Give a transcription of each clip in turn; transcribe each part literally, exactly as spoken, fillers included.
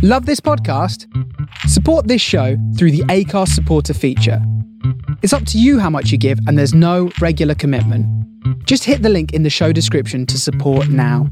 Love this podcast? Support this show through the Acast supporter feature. It's up to you how much you give, and there's no regular commitment. Just hit the link in the show description to support now.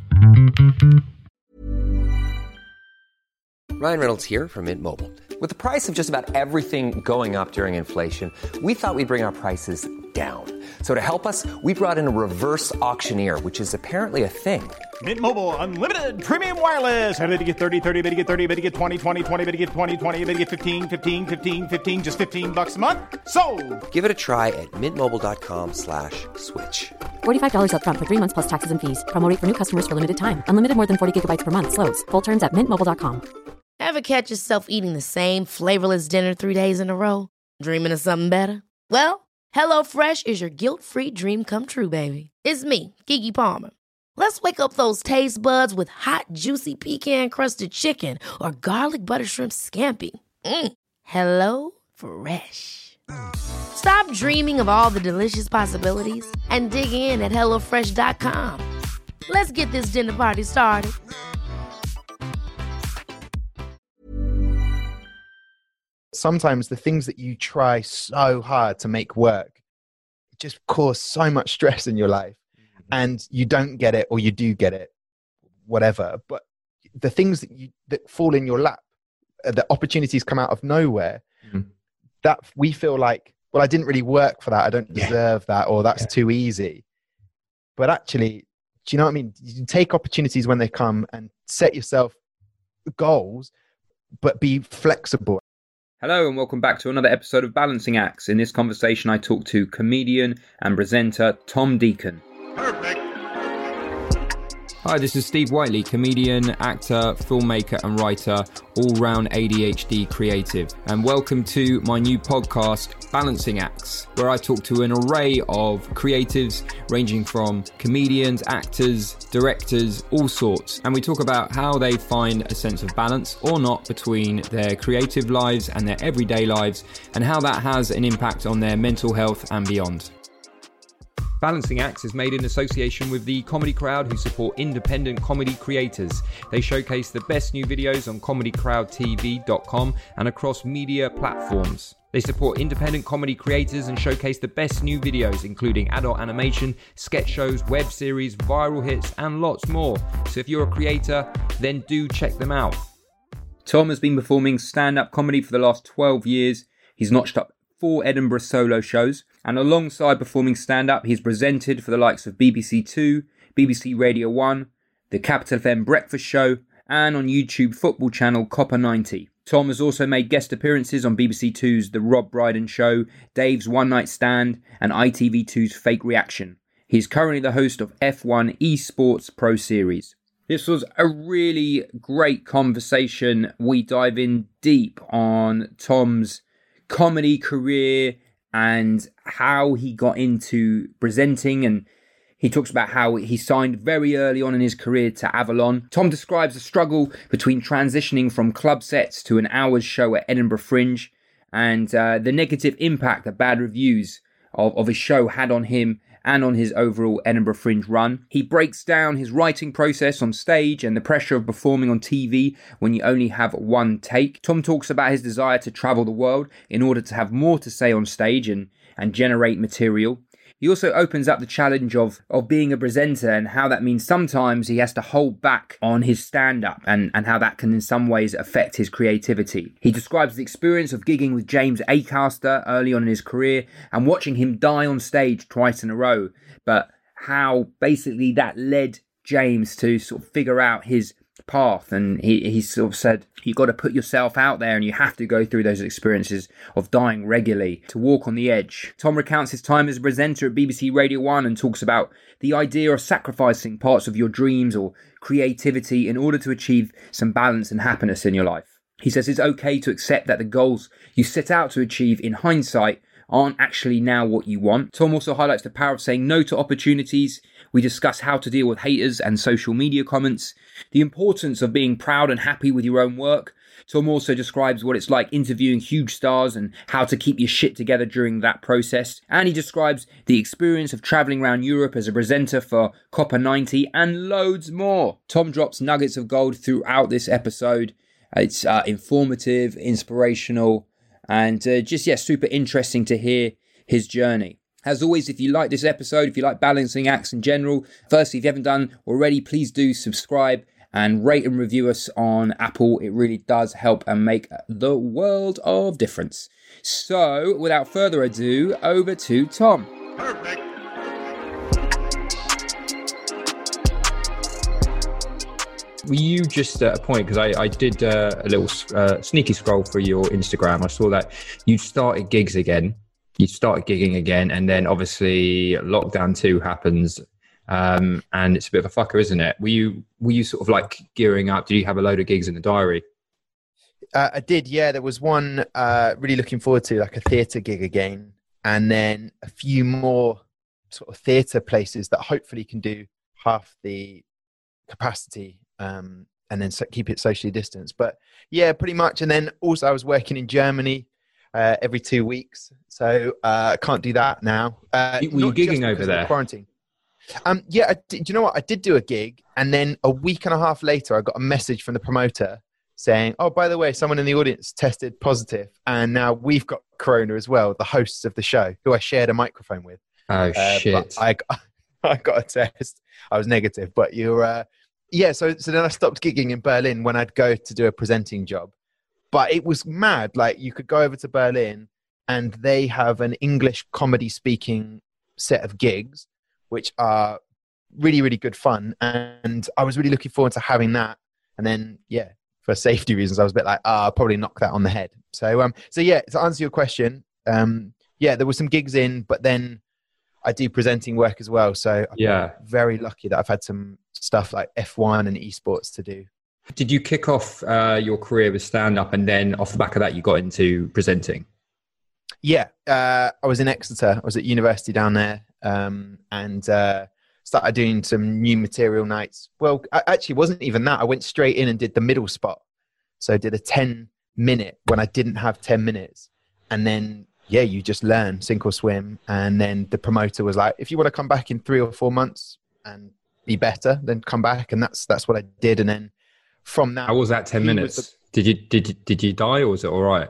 Ryan Reynolds here from Mint Mobile. With the price of just about everything going up during inflation, we thought we'd bring our prices down. So to help us, we brought in a reverse auctioneer, which is apparently a thing. Mint Mobile Unlimited Premium Wireless. How to get thirty, thirty, how to get thirty, how to get twenty, twenty, twenty, how to get twenty, twenty, how to get fifteen, fifteen, fifteen, fifteen, just fifteen bucks a month? Sold! Give it a try at mintmobile.com slash switch. forty-five dollars up front for three months plus taxes and fees. Promo rate for new customers for limited time. Unlimited more than forty gigabytes per month. Slows full terms at mint mobile dot com. Ever catch yourself eating the same flavorless dinner three days in a row? Dreaming of something better? Well, HelloFresh is your guilt-free dream come true, baby. It's me, Keke Palmer. Let's wake up those taste buds with hot, juicy pecan-crusted chicken or garlic butter shrimp scampi. Mm. Hello Fresh. Stop dreaming of all the delicious possibilities and dig in at hello fresh dot com. Let's get this dinner party started. Sometimes the things that you try so hard to make work just cause so much stress in your life, and you don't get it, or you do get it, whatever. But the things that you that fall in your lap, uh, the opportunities come out of nowhere, mm. that we feel like, well, I didn't really work for that, I don't deserve yeah. that, or that's yeah. too easy. But actually, do you know what I mean? You take opportunities when they come and set yourself goals, but be flexible. Hello and welcome back to another episode of Balancing Acts. In this conversation I talk to comedian and presenter Tom Deacon. Perfect. Hi, this is Steve Whiteley, comedian, actor, filmmaker and writer, all-round A D H D creative. And welcome to my new podcast, Balancing Acts, where I talk to an array of creatives ranging from comedians, actors, directors, all sorts. And we talk about how they find a sense of balance or not between their creative lives and their everyday lives, and how that has an impact on their mental health and beyond. Balancing Acts is made in association with the Comedy Crowd, who support independent comedy creators. They showcase the best new videos on comedy crowd t v dot com and across media platforms. They support independent comedy creators and showcase the best new videos, including adult animation, sketch shows, web series, viral hits, and lots more. So if you're a creator, then do check them out. Tom has been performing stand-up comedy for the last twelve years. He's notched up four Edinburgh solo shows, and alongside performing stand-up, he's presented for the likes of B B C Two, B B C Radio One, the Capital F M Breakfast Show, and on YouTube football channel Copper ninety. Tom has also made guest appearances on B B C Two's The Rob Brydon Show, Dave's One Night Stand, and I T V two's Fake Reaction. He's currently the host of F one Esports Pro Series. This was a really great conversation. We dive in deep on Tom's comedy career and how he got into presenting, and he talks about how he signed very early on in his career to Avalon. Tom describes the struggle between transitioning from club sets to an hour's show at Edinburgh Fringe, and uh, the negative impact that bad reviews of, of his show had on him and on his overall Edinburgh Fringe run. He breaks down his writing process on stage and the pressure of performing on T V when you only have one take. Tom talks about his desire to travel the world in order to have more to say on stage and, and generate material. He also opens up the challenge of, of being a presenter and how that means sometimes he has to hold back on his stand-up and, and how that can in some ways affect his creativity. He describes the experience of gigging with James Acaster early on in his career and watching him die on stage twice in a row, but how basically that led James to sort of figure out his path, and he, he sort of said, you've got to put yourself out there and you have to go through those experiences of dying regularly to walk on the edge. Tom recounts his time as a presenter at B B C Radio One and talks about the idea of sacrificing parts of your dreams or creativity in order to achieve some balance and happiness in your life. He says it's okay to accept that the goals you set out to achieve in hindsight aren't actually now what you want. Tom also highlights the power of saying no to opportunities. We discuss how to deal with haters and social media comments, the importance of being proud and happy with your own work. Tom also describes what it's like interviewing huge stars and how to keep your shit together during that process. And he describes the experience of travelling around Europe as a presenter for Copper ninety and loads more. Tom drops nuggets of gold throughout this episode. It's uh, informative, inspirational, and uh, just, yeah, super interesting to hear his journey. As always, if you like this episode, if you like Balancing Acts in general, firstly, if you haven't done already, please do subscribe and rate and review us on Apple. It really does help and make the world of difference. So, without further ado, over to Tom. Perfect. Were you just at a point, because I, I did uh, a little uh, sneaky scroll through your Instagram, I saw that you started gigs again. You started gigging again, and then obviously lockdown two happens, um, and it's a bit of a fucker, isn't it? Were you were you sort of like gearing up? Did you have a load of gigs in the diary? Uh, I did, yeah. There was one uh, really looking forward to, like a theatre gig again, and then a few more sort of theatre places that hopefully can do half the capacity, um, and then so keep it socially distanced. But yeah, pretty much. And then also I was working in Germany Uh, every two weeks, so uh, I can't do that now. Uh, Were you gigging over there? Quarantine. Um, yeah, I did, do you know what? I did do a gig, and then a week and a half later, I got a message from the promoter saying, "Oh, by the way, someone in the audience tested positive, and now we've got corona as well." The hosts of the show, who I shared a microphone with. Oh uh, shit! I got, I got a test. I was negative, but you're, uh, yeah. So, so then I stopped gigging in Berlin when I'd go to do a presenting job. But it was mad. Like, you could go over to Berlin and they have an English comedy speaking set of gigs, which are really, really good fun. And I was really looking forward to having that. And then, yeah, for safety reasons, I was a bit like, ah, oh, I'll probably knock that on the head. So, um, so yeah, to answer your question, um, yeah, there were some gigs in, but then I do presenting work as well. So I'm yeah, very lucky that I've had some stuff like F one and esports to do. Did you kick off uh, your career with stand-up, and then off the back of that, you got into presenting? Yeah, uh, I was in Exeter. I was at university down there, um, and uh, started doing some new material nights. Well, I, actually, it wasn't even that. I went straight in and did the middle spot. So I did a ten minute when I didn't have ten minutes. And then, yeah, you just learn, sink or swim. And then the promoter was like, if you want to come back in three or four months and be better, then come back. And that's that's what I did. And then from that, how was that ten minutes? The, did you did you, did you die, or was it all right?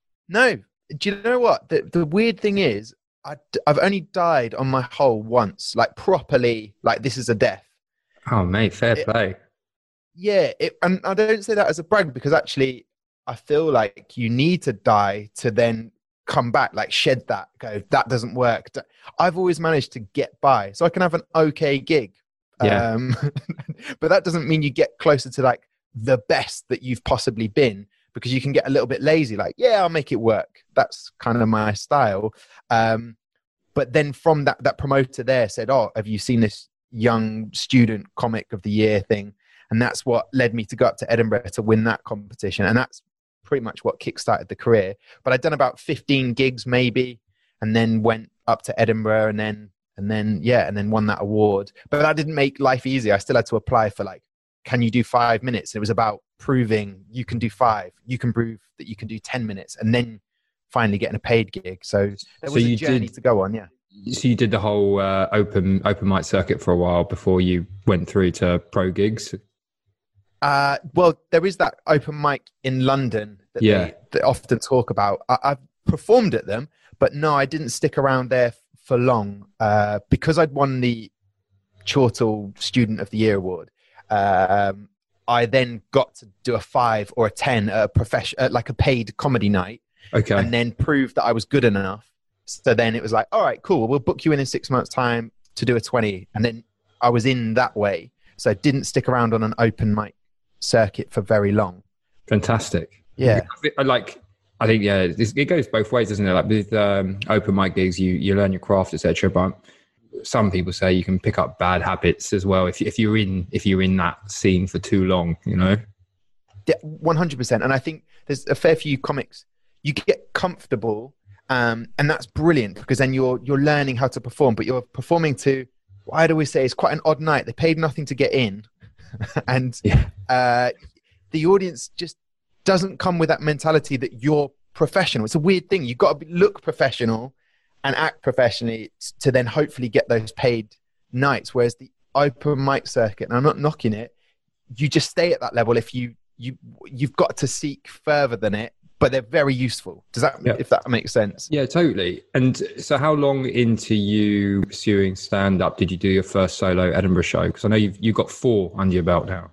No. Do you know what the the weird thing is? I I've only died on my hole once, like properly, like this is a death. Oh mate, fair it, play. Yeah, it, and I don't say that as a brag, because actually I feel like you need to die to then come back, like shed that, go, that doesn't work. I've always managed to get by, so I can have an okay gig. Yeah. Um, but that doesn't mean you get closer to like the best that you've possibly been, because you can get a little bit lazy, like, yeah, I'll make it work. That's kind of my style. Um, but then from that, that promoter there said, oh, have you seen this young student comic of the year thing? And that's what led me to go up to Edinburgh to win that competition. And that's pretty much what kickstarted the career. But I'd done about fifteen gigs maybe, and then went up to Edinburgh, and then, and then, yeah, and then won that award. But that didn't make life easy. I still had to apply for like, can you do five minutes? And it was about proving you can do five, you can prove that you can do ten minutes, and then finally getting a paid gig. So there was so a journey did, to go on. Yeah. So you did the whole uh, open, open mic circuit for a while before you went through to pro gigs. Uh, well, there is that open mic in London that yeah. they, they often talk about. I, I've performed at them, but no, I didn't stick around there f- for long uh, because I'd won the Chortle Student of the Year award. Um, I then got to do a five or a ten, a profession, uh, like a paid comedy night, okay, and then prove that I was good enough. So then it was like, all right, cool, we'll book you in in six months' time to do a twenty, and then I was in that way. So I didn't stick around on an open mic circuit for very long. Fantastic. Yeah. I like, I think, yeah, it goes both ways, doesn't it? Like with um, open mic gigs, you, you learn your craft, et cetera. But some people say you can pick up bad habits as well if, if you're in, if you're in that scene for too long, you know? Yeah, one hundred percent. And I think there's a fair few comics, you get comfortable, um, and that's brilliant, because then you're, you're learning how to perform, but you're performing to, why do we say it's quite an odd night. They paid nothing to get in. and yeah. uh, the audience just doesn't come with that mentality that you're professional. It's a weird thing. You've got to look professional and act professionally to then hopefully get those paid nights. Whereas the open mic circuit, and I'm not knocking it, you just stay at that level if you you you've got to seek further than it, but they're very useful. Does that Yeah. if that makes sense? Yeah, totally. And so how long into you pursuing stand-up did you do your first solo Edinburgh show? Because I know you've you've got four under your belt now.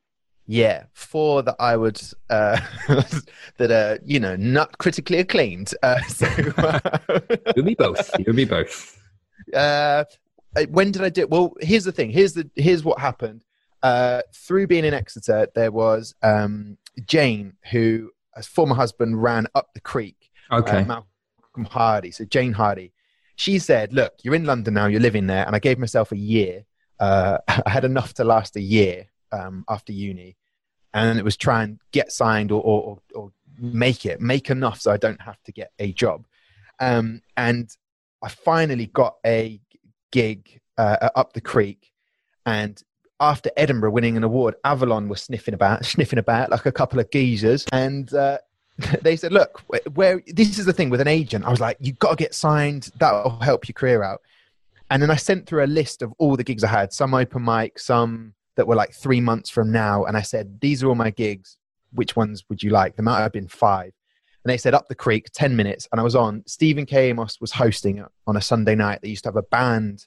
Yeah, four that I would uh, that are you know not critically acclaimed. Uh, so uh, You'll be both. You'll be both. uh, when did I do it? Well, here's the thing. Here's the here's what happened. Uh, through being in Exeter, there was um, Jane, who, as former husband, ran Up the Creek. Okay. Uh, Malcolm Hardy. So Jane Hardy. She said, "Look, you're in London now. You're living there." And I gave myself a year. Uh, I had enough to last a year um, after uni, and it was try and get signed or, or, or, or make it, make enough so I don't have to get a job. Um, and I finally got a gig uh, at Up the Creek, and after Edinburgh winning an award, Avalon was sniffing about, sniffing about like a couple of geezers, and uh, they said, "Look, where this is the thing with an agent." I was like, "You've got to get signed. That'll help your career out." And then I sent through a list of all the gigs I had, some open mic, some that were like three months from now, and I said, "These are all my gigs. Which ones would you like?" There might have been five. And they said Up the Creek, ten minutes, and I was on. Stephen K. Amos was hosting it on a Sunday night. They used to have a band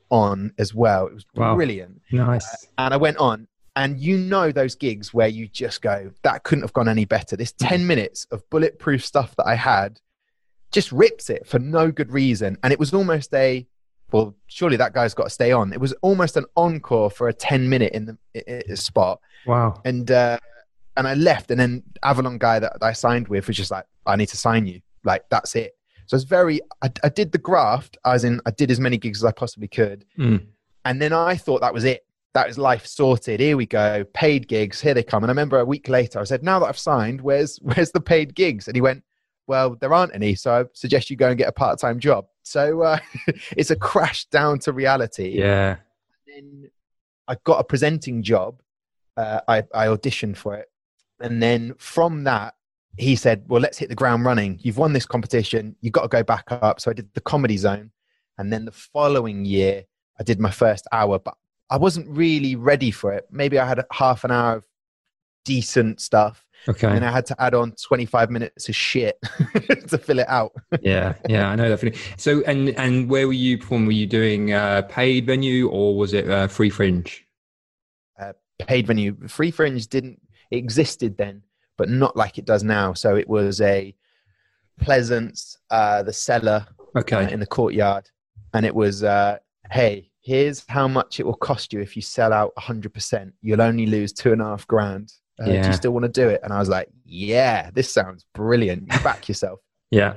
on as well. It was Wow. brilliant. Nice. Uh, and I went on, and you know those gigs where you just go, that couldn't have gone any better. This ten minutes of bulletproof stuff that I had just rips it for no good reason. And it was almost a, well, surely that guy's got to stay on. It was almost an encore for a ten minute in the i- i- spot. Wow. And uh, and I left, and then Avalon guy that I signed with was just like, "I need to sign you. Like, that's it." So it's very, I, I did the graft, as in I did as many gigs as I possibly could. Mm. And then I thought that was it. That was life sorted. Here we go. Paid gigs. Here they come. And I remember a week later, I said, "Now that I've signed, where's, where's the paid gigs?" And he went, "Well, there aren't any. So I suggest you go and get a part-time job." So uh, it's a crash down to reality. Yeah. Then I got a presenting job. Uh, I, I auditioned for it. And then from that, he said, "Well, let's hit the ground running. You've won this competition. You've got to go back up." So I did the Comedy Zone. And then the following year, I did my first hour, but I wasn't really ready for it. Maybe I had half an hour of decent stuff. Okay. And I had to add on twenty-five minutes of shit to fill it out. yeah. Yeah. I know that feeling. So, and, and where were you performing? Were you doing a paid venue or was it uh, free fringe? Uh, paid venue. Free Fringe didn't, it existed then, but not like it does now. So it was a Pleasance, uh, the Cellar, Okay. uh, in the Courtyard. And it was, uh, "Hey, here's how much it will cost you if you sell out one hundred percent. You'll only lose two and a half grand. Uh, Do Yeah. you still want to do it?" And I was like, "Yeah, this sounds brilliant. You back yourself." Yeah.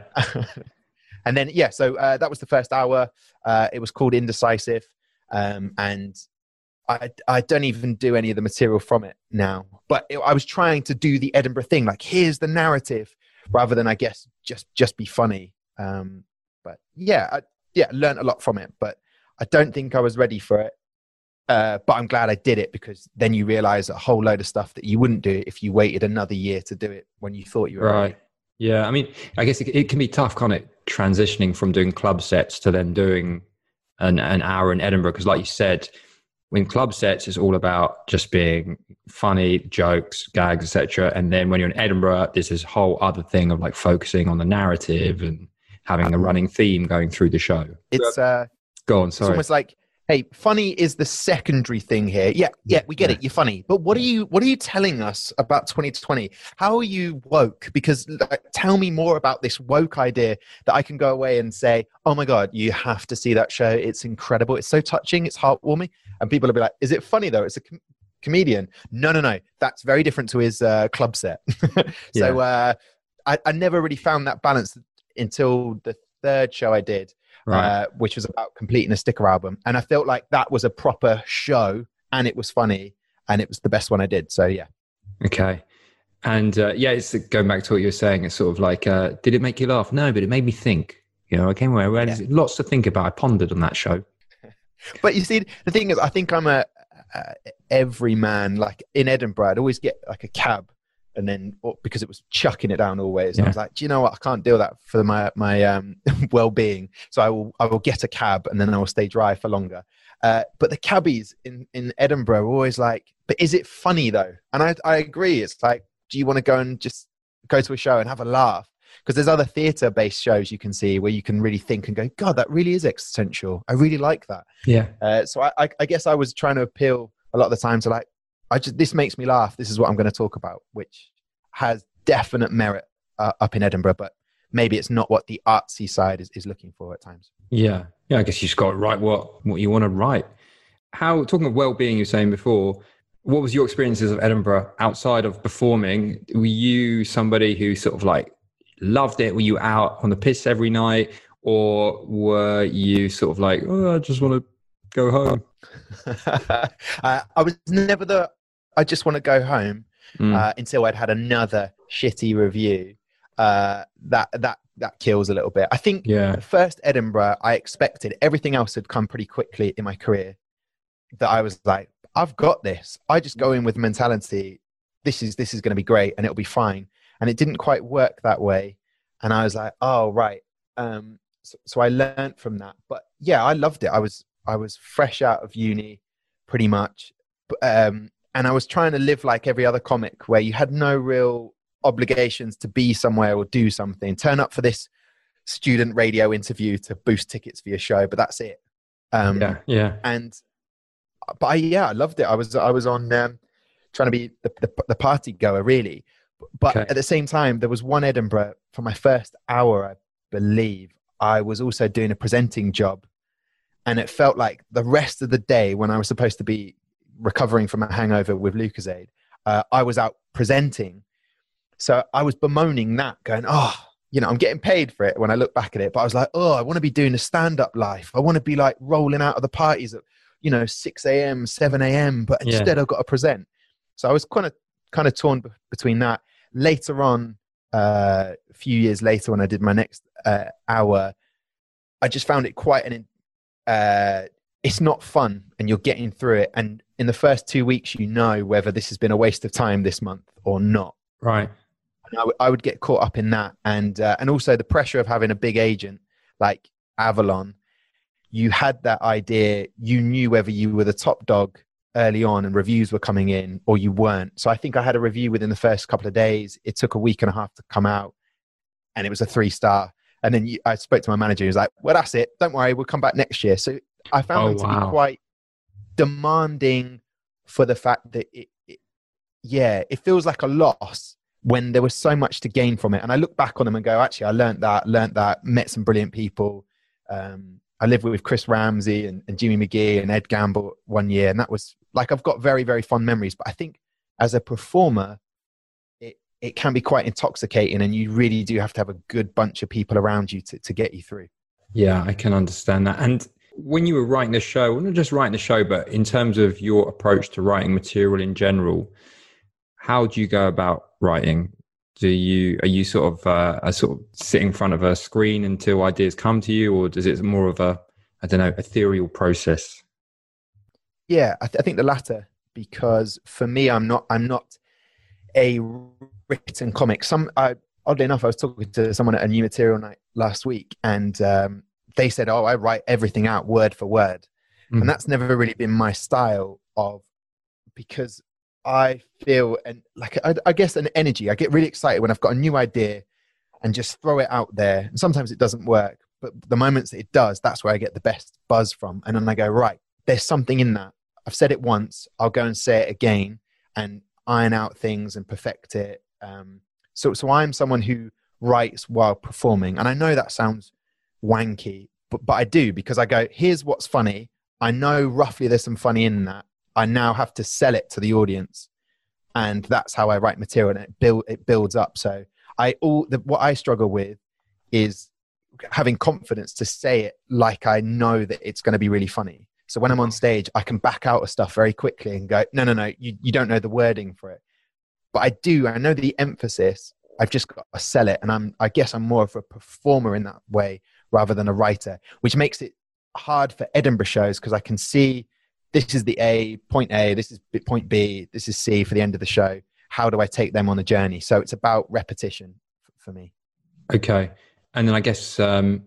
And then, yeah, so uh, that was the first hour. Uh, it was called Indecisive. Um, and I, I don't even do any of the material from it now. But it, I was trying to do the Edinburgh thing, like, here's the narrative, rather than, I guess, just just be funny. Um, but yeah, I, yeah, learned a lot from it. But I don't think I was ready for it. Uh, but I'm glad I did it, because then you realize a whole load of stuff that you wouldn't do if you waited another year to do it when you thought you were Right. ready. Yeah. I mean, I guess it, it can be tough, can't it? Transitioning from doing club sets to then doing an, an hour in Edinburgh. Because like you said, when club sets, it's all about just being funny, jokes, gags, et cetera. And then when you're in Edinburgh, there's this whole other thing of like focusing on the narrative and having a running theme going through the show. It's uh, Go on, it's sorry. almost like, hey, funny is the secondary thing here. Yeah, yeah, we get Yeah. it. You're funny, but what are you? What are you telling us about twenty twenty? How are you woke? Because like, tell me more about this woke idea that I can go away and say, "Oh my god, you have to see that show. It's incredible. It's so touching. It's heartwarming." And people will be like, "Is it funny though? It's a com- comedian." No, no, no. That's very different to his uh, club set. So uh, I, I never really found that balance until the third show I did. Right. Uh, which was about completing a sticker album. And I felt like that was a proper show, and it was funny, and it was the best one I did. So yeah. Okay. And uh, yeah, it's going back to what you were saying. It's sort of like, uh, did it make you laugh? No, but it made me think. You know, I came away with Yeah. lots to think about. I pondered on that show. But you see, the thing is, I think I'm a, a every man. Like in Edinburgh, I'd always get like a cab and then or, because it was chucking it down always. Yeah. I was like, do you know what? I can't deal that for my my um, well-being. So I will I will get a cab, and then I will stay dry for longer. Uh, but the cabbies in in Edinburgh are always like, but is it funny though? And I I agree. It's like, do you want to go and just go to a show and have a laugh? Because there's other theatre-based shows you can see where you can really think and go, God, that really is existential. I really like that. Yeah. Uh, so I, I, I guess I was trying to appeal a lot of the time to like, I just this makes me laugh. This is what I'm going to talk about, which has definite merit uh, up in Edinburgh, but maybe it's not what the artsy side is, is looking for at times. Yeah. Yeah. I guess you just got to write what, what you want to write. How, talking of well-being, you were saying before, what was your experiences of Edinburgh outside of performing? Were you somebody who sort of like loved it? Were you out on the piss every night, or were you sort of like, oh, I just want to go home? uh, I was never the, I just want to go home Mm. uh, until I'd had another shitty review. Uh, that, that, that kills a little bit. I think Yeah. the first Edinburgh, I expected everything else had come pretty quickly in my career, that I was like, I've got this. I just go in with mentality. This is, this is going to be great and it'll be fine. And it didn't quite work that way. And I was like, oh, right. Um, so, so I learned from that. But yeah, I loved it. I was, I was fresh out of uni pretty much. Um, and I was trying to live like every other comic, where you had no real obligations to be somewhere or do something. Turn up for this student radio interview to boost tickets for your show, but that's it. Um, yeah. Yeah. And, but I, yeah, I loved it. I was, I was on, um, trying to be the, the, the party goer, really. But Okay. at the same time, there was one Edinburgh for my first hour, I believe. I was also doing a presenting job. And it felt like the rest of the day, when I was supposed to be recovering from a hangover with Lucozade, uh, I was out presenting. So I was bemoaning that, going, oh, you know, I'm getting paid for it when I look back at it. But I was like, oh, I want to be doing a stand-up life. I want to be like rolling out of the parties at, you know, six a.m., seven a.m. But Yeah. instead I've got to present. So I was kind of kind of torn b- between that. Later on, uh, a few years later, when I did my next uh, hour, I just found it quite an, uh, it's not fun, and you're getting through it. And in the first two weeks, you know whether this has been a waste of time this month or not. Right. And I, w- I would get caught up in that. And, uh, and also the pressure of having a big agent like Avalon. You had that idea, you knew whether you were the top dog early on and reviews were coming in or you weren't. So I think I had a review within the first couple of days. It took a week and a half to come out, and it was a three star. And then you, I spoke to my manager. He was like, well, that's it. Don't worry. We'll come back next year. So I found Oh, them to wow. be quite demanding for the fact that it, it, yeah, it feels like a loss when there was so much to gain from it. And I look back on them and go, actually, I learned that, learned that, met some brilliant people. Um, I lived with Chris Ramsey and, and Jimmy McGee and Ed Gamble one year. And that was like, I've got very, very fond memories. But I think as a performer, it, it can be quite intoxicating, and you really do have to have a good bunch of people around you to, to get you through. Yeah, I can understand that. And when you were writing the show, well, not just writing the show, but in terms of your approach to writing material in general, how do you go about writing? Do you, are you sort of uh, a sort of sit in front of a screen until ideas come to you, or does it more of a, I don't know, ethereal process? Yeah, I, th- I think the latter, because for me, I'm not, I'm not a written comic. Some, I, oddly enough, I was talking to someone at a new material night last week, and um, they said, oh, I write everything out word for word. Mm. And that's never really been my style of, because I feel, and like, I, I guess an energy, I get really excited when I've got a new idea and just throw it out there. And sometimes it doesn't work, but the moments that it does, that's where I get the best buzz from. And then I go, right, there's something in that. I've said it once, I'll go and say it again and iron out things and perfect it. Um, so, so I'm someone who writes while performing. And I know that sounds wanky, but, but I do, because I go, here's what's funny. I know roughly there's some funny in that. I now have to sell it to the audience. And that's how I write material, and it build, it builds up. So I, all the, what I struggle with is having confidence to say it like I know that it's going to be really funny. So when I'm on stage, I can back out of stuff very quickly and go, no, no, no, you, you don't know the wording for it. But I do, I know the emphasis. I've just got to sell it. And I'm, I guess I'm more of a performer in that way rather than a writer, which makes it hard for Edinburgh shows, because I can see this is the A, point A, this is point B, this is C for the end of the show. how do I take them on a journey? So it's about repetition for me. Okay. And then I guess um,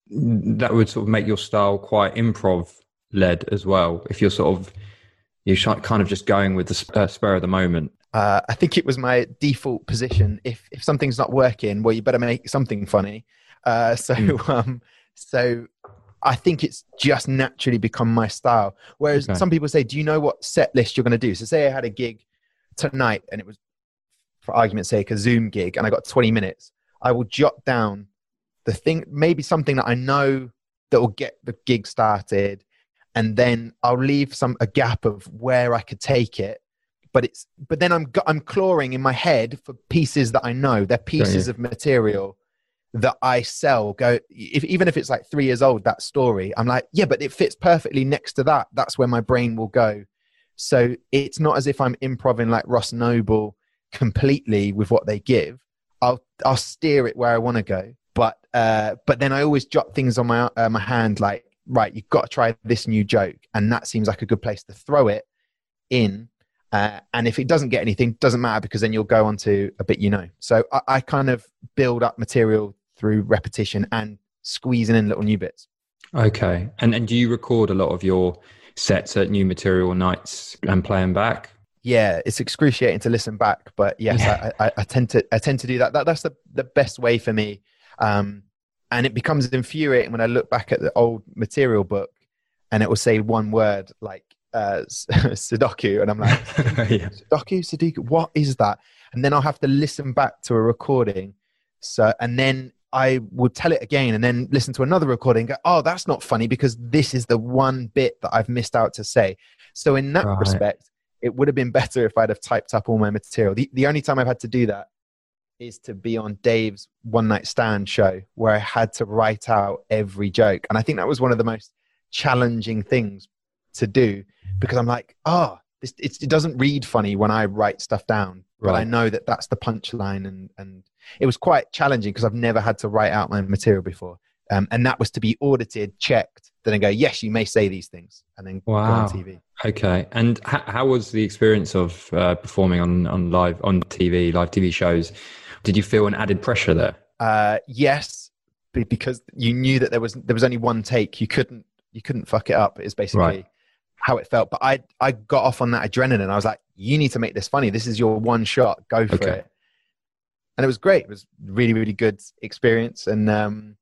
that would sort of make your style quite improv led as well. If you're sort of, you're kind of just going with the uh, spur of the moment. Uh, I think it was my default position. If if something's not working, well, you better make something funny. Uh, so, mm. um, so I think it's just naturally become my style. Whereas okay. some people say, do you know what set list you're going to do? So say I had a gig tonight and it was, for argument's sake, a Zoom gig, and I got twenty minutes. I will jot down the thing, maybe something that I know that will get the gig started. And then I'll leave some, a gap of where I could take it. But it's, but then I'm, I'm clawing in my head for pieces that I know. They're pieces yeah, yeah. of material that I sell. Go, if, even if it's like three years old, that story, I'm like, yeah, but it fits perfectly next to that. That's where my brain will go. So it's not as if I'm improvising like Ross Noble completely with what they give. I'll, I'll steer it where I want to go. But, uh, but then I always jot things on my, uh, my hand, like, right, you've got to try this new joke. And that seems like a good place to throw it in. Uh, and if it doesn't get anything, doesn't matter, because then you'll go on to a bit, you know. So I, I kind of build up material through repetition and squeezing in little new bits. Okay. And and do you record a lot of your sets at new material nights and play them back? Yeah, it's excruciating to listen back, but yes, I, I, I tend to I tend to do that. that that's the, the best way for me. Um, and it becomes infuriating when I look back at the old material book and it will say one word like uh, Sudoku, and I'm like, yeah. Sudoku, Sudoku, what is that? And then I'll have to listen back to a recording. So, and then I would tell it again and then listen to another recording and go, oh, that's not funny because this is the one bit that I've missed out to say. So in that right. respect, it would have been better if I'd have typed up all my material. The, the only time I've had to do that is to be on Dave's One Night Stand show where I had to write out every joke. And I think that was one of the most challenging things to do because I'm like, oh, this, it, it doesn't read funny when I write stuff down, but right. I know that that's the punchline. And, and it was quite challenging because I've never had to write out my material before. Um, and that was to be audited, checked, then I go, yes, you may say these things, and then wow. go on T V. Okay. And h- how was the experience of uh, performing on, on live, on T V, live T V shows? Did you feel an added pressure there? Uh, yes, because you knew that there was there was only one take. You couldn't you couldn't fuck it up. Is basically right. how it felt. But I I got off on that adrenaline. I was like, you need to make this funny. This is your one shot. Go for okay. it. And it was great. It was really really good experience. And um,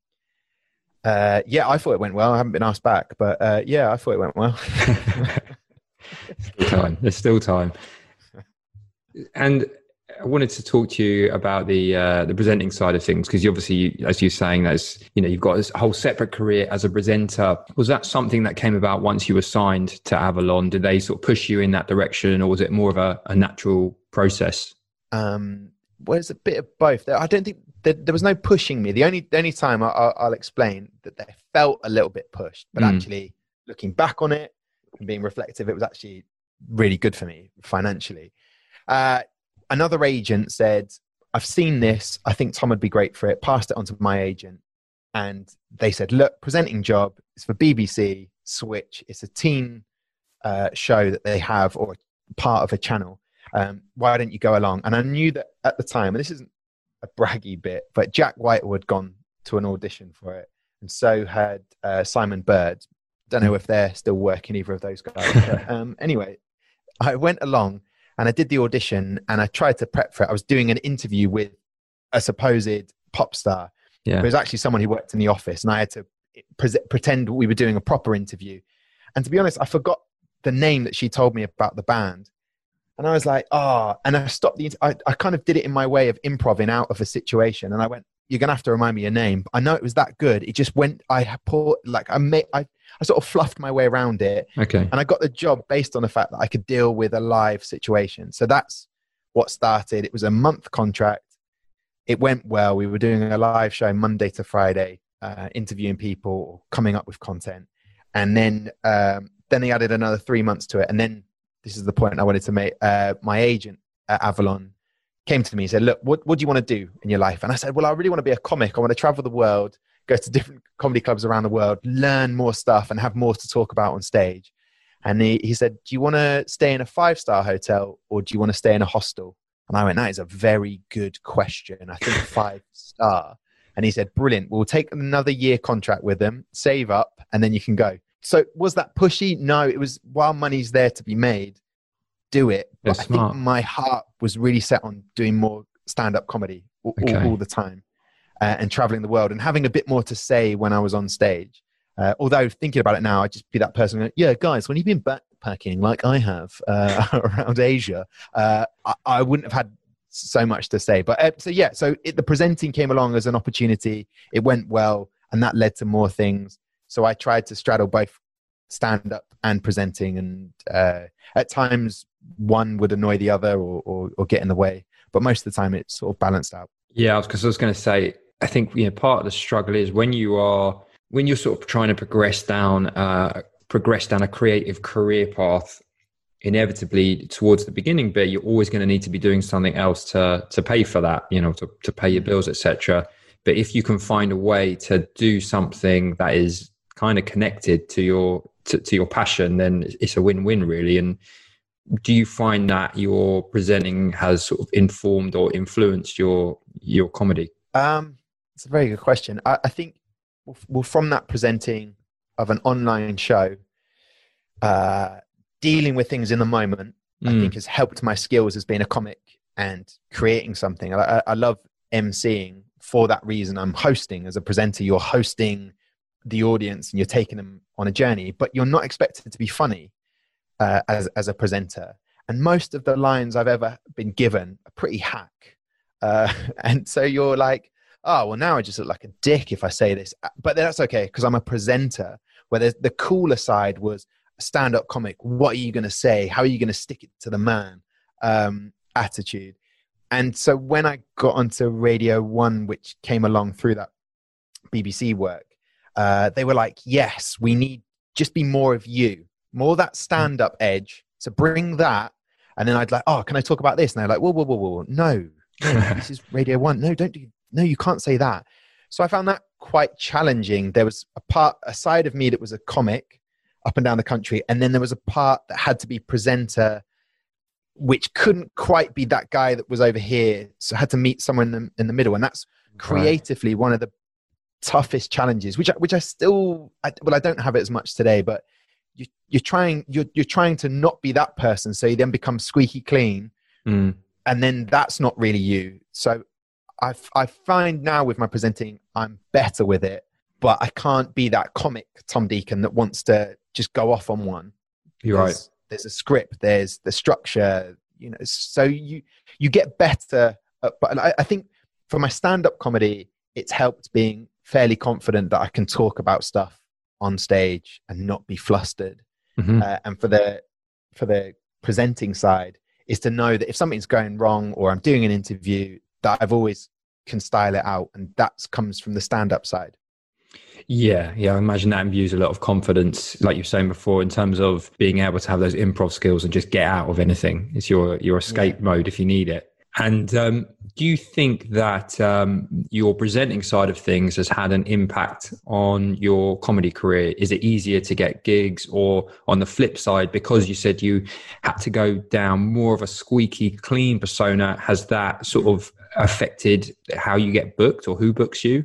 uh, yeah, I thought it went well. I haven't been asked back, but uh, yeah, I thought it went well. Still time. There's still time. And I wanted to talk to you about the uh, the presenting side of things, because obviously, as you're saying, that's, you know, you've got this whole separate career as a presenter. Was that something that came about once you were signed to Avalon? Did they sort of push you in that direction, or was it more of a, a natural process? Um, well, it's a bit of both. I don't think there, there was no pushing me. The only the only time I, I'll, I'll explain that they felt a little bit pushed, but mm. actually looking back on it and being reflective, it was actually really good for me financially. Uh, Another agent said, I've seen this. I think Tom would be great for it. Passed it on to my agent. And they said, look, presenting job. It's for B B C, Switch. It's a teen uh, show that they have, or part of a channel. Um, why don't you go along? And I knew that at the time, and this isn't a braggy bit, but Jack Whitehall had gone to an audition for it. And so had uh, Simon Bird. Don't know if they're still working, either of those guys. But, um, anyway, I went along. And I did the audition and I tried to prep for it. I was doing an interview with a supposed pop star. Yeah. It was actually someone who worked in the office, and I had to pre- pretend we were doing a proper interview. And to be honest, I forgot the name that she told me about the band. And I was like, oh, and I stopped the, I, I kind of did it in my way of improvising out of a situation. And I went, you're going to have to remind me your name. I know it was that good. It just went, I poured, like I made, I, I sort of fluffed my way around it. Okay. And I got the job based on the fact that I could deal with a live situation. So that's what started. It was a month contract. It went well. We were doing a live show Monday to Friday, uh, interviewing people, coming up with content. And then, um, then they added another three months to it. And then this is the point I wanted to make. Uh, my agent at Avalon came to me and said, look, what, what do you want to do in your life? And I said, well, I really want to be a comic. I want to travel the world, go to different comedy clubs around the world, learn more stuff and have more to talk about on stage. And he, he said, do you want to stay in a five-star hotel or do you want to stay in a hostel? And I went, that is a very good question. I think five star. And he said, brilliant. We'll take another year contract with them, save up, and then you can go. So was that pushy? No, it was, while money's there to be made, do it. But I think my heart was really set on doing more stand-up comedy all, okay. all, all the time uh, and traveling the world and having a bit more to say when I was on stage. Uh, although thinking about it now, I'd just be that person going, yeah, guys, when you've been backpacking like I have uh, around Asia, uh, I, I wouldn't have had so much to say. But uh, so, yeah, so it, the presenting came along as an opportunity. It went well, and that led to more things. So I tried to straddle both stand-up and presenting. And uh, at times, one would annoy the other or, or, or get in the way. But most of the time, it's sort of balanced out. Yeah, because I was going to say, I think you know part of the struggle is when you are when you're sort of trying to progress down uh, progress down a creative career path. Inevitably, towards the beginning bit, you're always going to need to be doing something else to to pay for that, you know, to to pay your bills, et cetera. But if you can find a way to do something that is kind of connected to your to, to your passion, then it's a win-win, really. And do you find that your presenting has sort of informed or influenced your your comedy? Um, it's a very good question. I, I think, well, from that presenting of an online show, uh, dealing with things in the moment, mm. I think has helped my skills as being a comic and creating something. I, I love emceeing for that reason. I'm hosting as a presenter. You're hosting the audience and you're taking them on a journey, but you're not expected to be funny uh, as, as a presenter. And most of the lines I've ever been given are pretty hack. Uh, and so you're like, oh, well, now I just look like a dick if I say this. But that's okay, because I'm a presenter, where the cooler side was, stand-up comic, what are you going to say, how are you going to stick it to the man um attitude. And so when I got onto Radio One, which came along through that B B C work, uh they were like, yes, we need just be more of you, more that stand-up edge, so bring that. And then I'd like, oh, can I talk about this? And they're like, whoa whoa whoa whoa no, no this is Radio One, no don't do no you can't say that. So I found that quite challenging. There was a part a side of me that was a comic up and down the country. And then there was a part that had to be presenter, which couldn't quite be that guy that was over here. So I had to meet someone in the, in the middle. And that's creatively right. one of the toughest challenges, which I, which I still, I, well, I don't have it as much today, but you, you're trying, you're, you're trying to not be that person. So you then become squeaky clean. Mm. And then that's not really you. So I, I find now with my presenting, I'm better with it, but I can't be that comic Tom Deacon that wants to just go off on one. You're there's, right. There's a script, there's the structure, you know, so you, you get better. At, but I, I think for my stand-up comedy, it's helped being fairly confident that I can talk about stuff on stage and not be flustered. Mm-hmm. Uh, and for the, for the presenting side is to know that if something's going wrong or I'm doing an interview, that I've always can style it out. And that comes from the stand-up side. Yeah, yeah, I imagine that imbues a lot of confidence, like you were saying before, in terms of being able to have those improv skills and just get out of anything. It's your your escape yeah. mode if you need it. And um, do you think that um, your presenting side of things has had an impact on your comedy career? Is it easier to get gigs, or on the flip side, because you said you had to go down more of a squeaky clean persona, has that sort of affected how you get booked or who books you?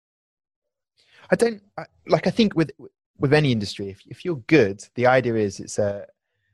I don't I, like. I think with with any industry, if if you're good, the idea is it's a,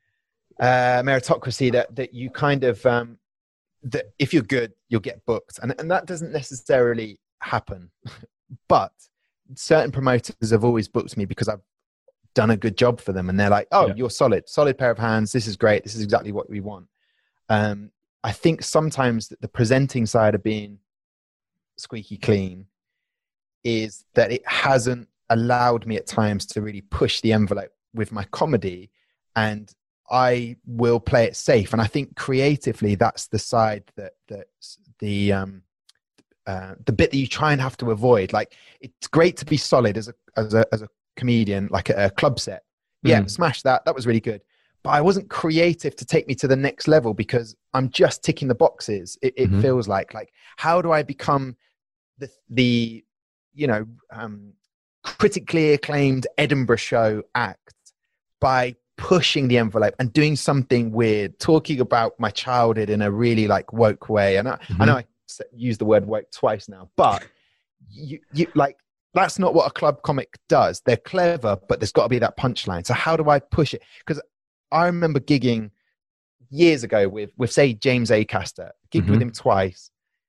a meritocracy that that you kind of um, that if you're good, you'll get booked, and and that doesn't necessarily happen. But certain promoters have always booked me because I've done a good job for them, and they're like, "Oh, yeah. you're solid, solid pair of hands. This is great. This is exactly what we want." Um, I think sometimes that the presenting side of being squeaky clean is that it hasn't allowed me at times to really push the envelope with my comedy, and I will play it safe. And I think creatively, that's the side that that the um, uh, the bit that you try and have to avoid. Like, it's great to be solid as a as a as a comedian, like at a club set. Yeah, mm. smash that. That was really good. But I wasn't creative to take me to the next level because I'm just ticking the boxes. It, it mm-hmm. feels like like how do I become the the you know, um, critically acclaimed Edinburgh show act by pushing the envelope and doing something weird, talking about my childhood in a really like woke way. And I, mm-hmm. I know I use the word woke twice now, but you, you like, that's not what a club comic does. They're clever, but there's got to be that punchline. So how do I push it? Because I remember gigging years ago with, with say, James Acaster. Gigged mm-hmm. with him twice.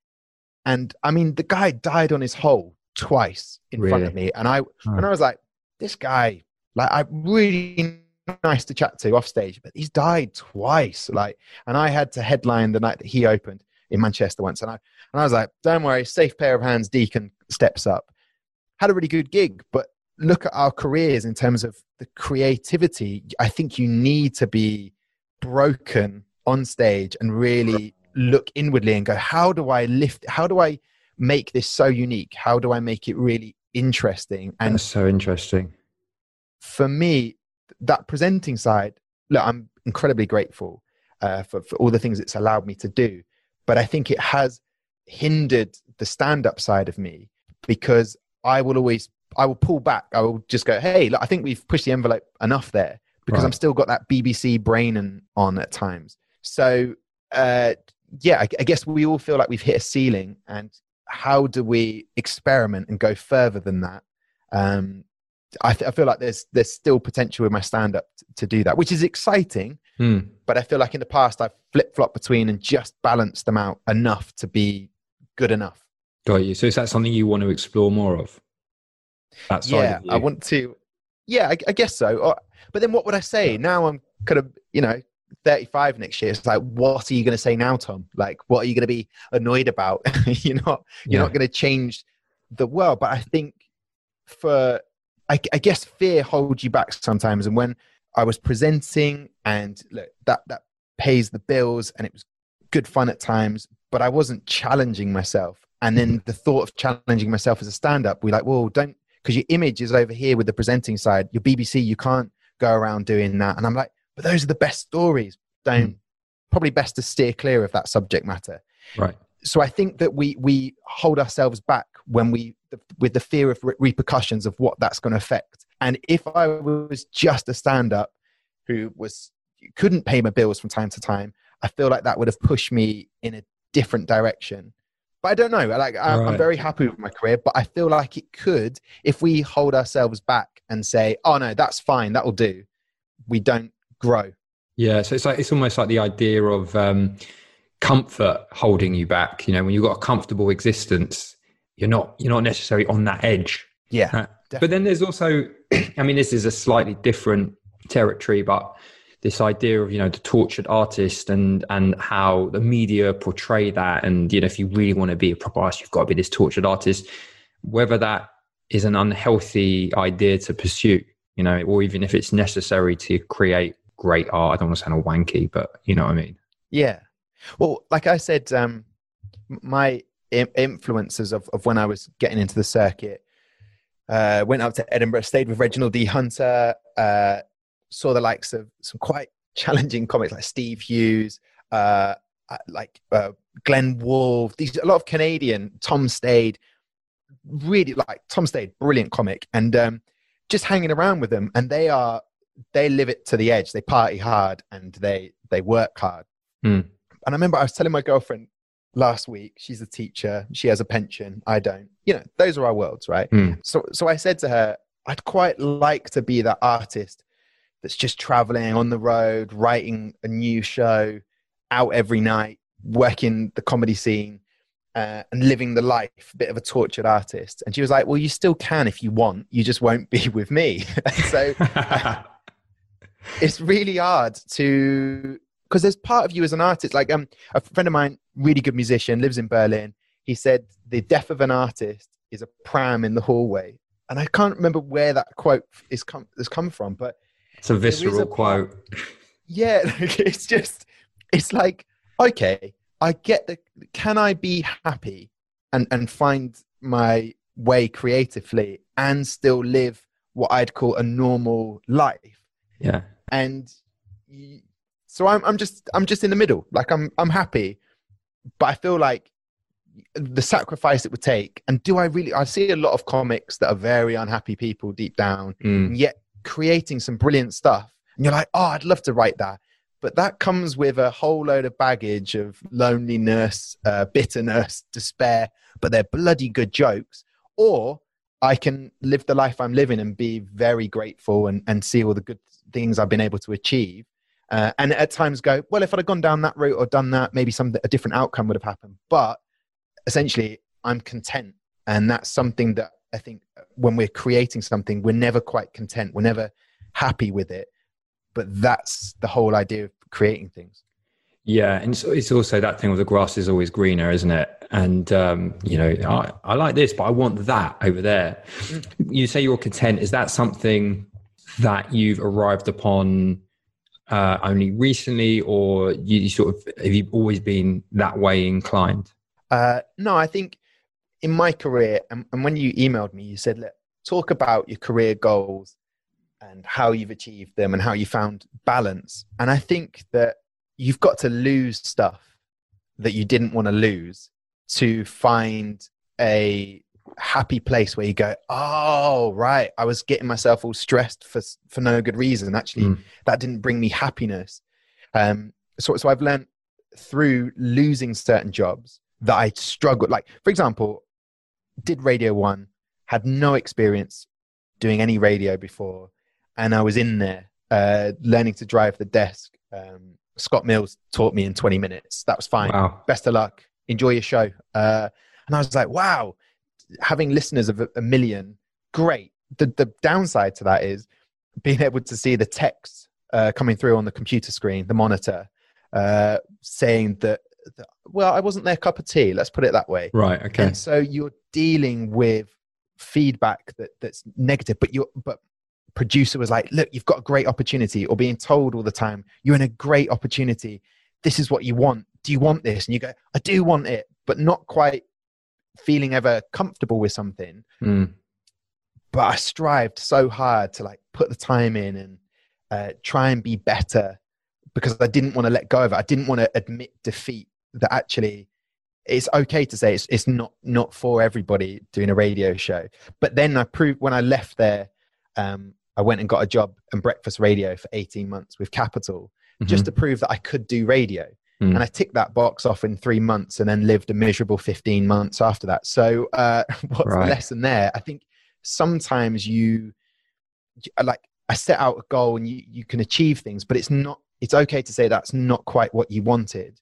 And I mean, the guy died on his hole twice in really? front of me. And I, oh. and I was like, this guy, like, I really nice to chat to off stage, but he's died twice. Like, and I had to headline the night that he opened in Manchester once. And I, and I was like, don't worry, safe pair of hands, Deacon steps up. Had a really good gig, but look at our careers in terms of the creativity. I think you need to be broken on stage and really look inwardly and go, how do I lift, how do I make this so unique? How do I make it really interesting? And that's so interesting. For me, that presenting side, look, I'm incredibly grateful uh, for, for all the things it's allowed me to do. But I think it has hindered the stand-up side of me, because I will always, I will pull back. I will just go, hey, look, I think we've pushed the envelope enough there, because right. I'm still got that B B C brain and, on at times. So uh, yeah, I, I guess we all feel like we've hit a ceiling, and how do we experiment and go further than that? Um, I, th- I feel like there's there's still potential with my stand-up t- to do that, which is exciting. Hmm. But I feel like in the past I've flip-flopped between and just balanced them out enough to be good enough. Got you. So is that something you want to explore more of? That side yeah, of you? I want to. Yeah, I, I guess so. Or, but then what would I say? Now I'm kind of, you know, thirty-five next year. It's like, what are you going to say now, Tom? Like, what are you going to be annoyed about? you're not, you're yeah. not going to change the world. But I think for, I, I guess fear holds you back sometimes. And when I was presenting, and look, that, that pays the bills, and it was good fun at times, but I wasn't challenging myself. And then the thought of challenging myself as a stand-up, we're like, well, don't, because your image is over here with the presenting side. Your B B C, you can't go around doing that. And I'm like, but those are the best stories. Don't, mm. probably best to steer clear of that subject matter. Right. So I think that we we hold ourselves back when we, with the fear of re- repercussions of what that's going to affect. And if I was just a stand-up who was couldn't pay my bills from time to time, I feel like that would have pushed me in a different direction. But I don't know. Like I'm, right. I'm very happy with my career, but I feel like it could, if we hold ourselves back and say, "Oh no, that's fine, that'll do," we don't grow. Yeah, so it's like it's almost like the idea of um, comfort holding you back. You know, when you've got a comfortable existence, you're not you're not necessarily on that edge. Yeah, uh, but then there's also, I mean, this is a slightly different territory, but this idea of, you know, the tortured artist and and how the media portray that, and, you know, if you really want to be a proper artist, you've got to be this tortured artist. Whether that is an unhealthy idea to pursue, you know, or even if it's necessary to create great art. I don't want to sound all wanky, but you know what I mean. Yeah. Well, like I said, um, my im- influences of, of when I was getting into the circuit, uh, went up to Edinburgh, stayed with Reginald D. Hunter, uh, saw the likes of some quite challenging comics like Steve Hughes, uh, like uh, Glenn Wolfe, these, a lot of Canadian, Tom Stade, really like Tom Stade, brilliant comic, and um, just hanging around with them. And they are, they live it to the edge. They party hard and they, they work hard. Mm. And I remember I was telling my girlfriend last week, she's a teacher, she has a pension, I don't, you know, those are our worlds, right? Mm. So, so I said to her, I'd quite like to be that artist that's just traveling on the road, writing a new show, out every night, working the comedy scene, uh, and living the life, a bit of a tortured artist. And she was like, well, you still can if you want, you just won't be with me. So uh, it's really hard to, because there's part of you as an artist, like um, a friend of mine, really good musician, lives in Berlin. He said, the death of an artist is a pram in the hallway. And I can't remember where that quote is come, has come from, but it's a visceral a quote. Yeah, it's just, it's like, okay, I get the, can I be happy and, and find my way creatively and still live what I'd call a normal life? Yeah. And so I'm, I'm just, I'm just in the middle. Like I'm, I'm happy, but I feel like the sacrifice it would take. And do I really, I see a lot of comics that are very unhappy people deep down, mm. and yet creating some brilliant stuff. And you're like, oh, I'd love to write that. But that comes with a whole load of baggage of loneliness, uh, bitterness, despair, but they're bloody good jokes. Or I can live the life I'm living and be very grateful and, and see all the good things I've been able to achieve. Uh, and at times go, well, if I'd have gone down that route or done that, maybe some a different outcome would have happened. But essentially, I'm content. And that's something that I think when we're creating something, we're never quite content. We're never happy with it. But that's the whole idea of creating things. Yeah, and it's, it's also that thing of the grass is always greener, isn't it? And, um, you know, I, I like this, but I want that over there. Mm. You say you're content. Is that something that you've arrived upon uh, only recently, or you, you sort of, have you always been that way inclined? Uh, no, I think in my career, and, and when you emailed me, you said, look, talk about your career goals and how you've achieved them and how you found balance. And I think that you've got to lose stuff that you didn't want to lose to find a happy place where you go, oh, right, I was getting myself all stressed for for no good reason. Actually, mm. that didn't bring me happiness. Um, so, so I've learned through losing certain jobs that I struggled. Like, for example, did Radio One, had no experience doing any radio before. And I was in there uh, learning to drive the desk. Um, Scott Mills taught me in twenty minutes. That was fine. Wow. Best of luck. Enjoy your show. Uh, and I was like, wow, having listeners of a, a million, great. The, the downside to that is being able to see the text uh, coming through on the computer screen, the monitor, uh, saying that, that, well, I wasn't their cup of tea. Let's put it that way. Right. Okay. And so you're dealing with feedback that that's negative, but you're, but producer was like, look, you've got a great opportunity, or being told all the time, you're in a great opportunity. This is what you want. Do you want this? And you go, I do want it, but not quite feeling ever comfortable with something. Mm. But I strived so hard to like put the time in and uh, try and be better, because I didn't want to let go of it. I didn't want to admit defeat, that actually it's okay to say it's, it's not, not for everybody doing a radio show. But then I proved, when I left there, um, I went and got a job in breakfast radio for eighteen months with Capital, mm-hmm. just to prove that I could do radio. Mm. And I ticked that box off in three months and then lived a miserable fifteen months after that. So uh, what's right. the lesson there? I think sometimes you, like, I set out a goal and you, you can achieve things, but it's not, it's okay to say that's not quite what you wanted.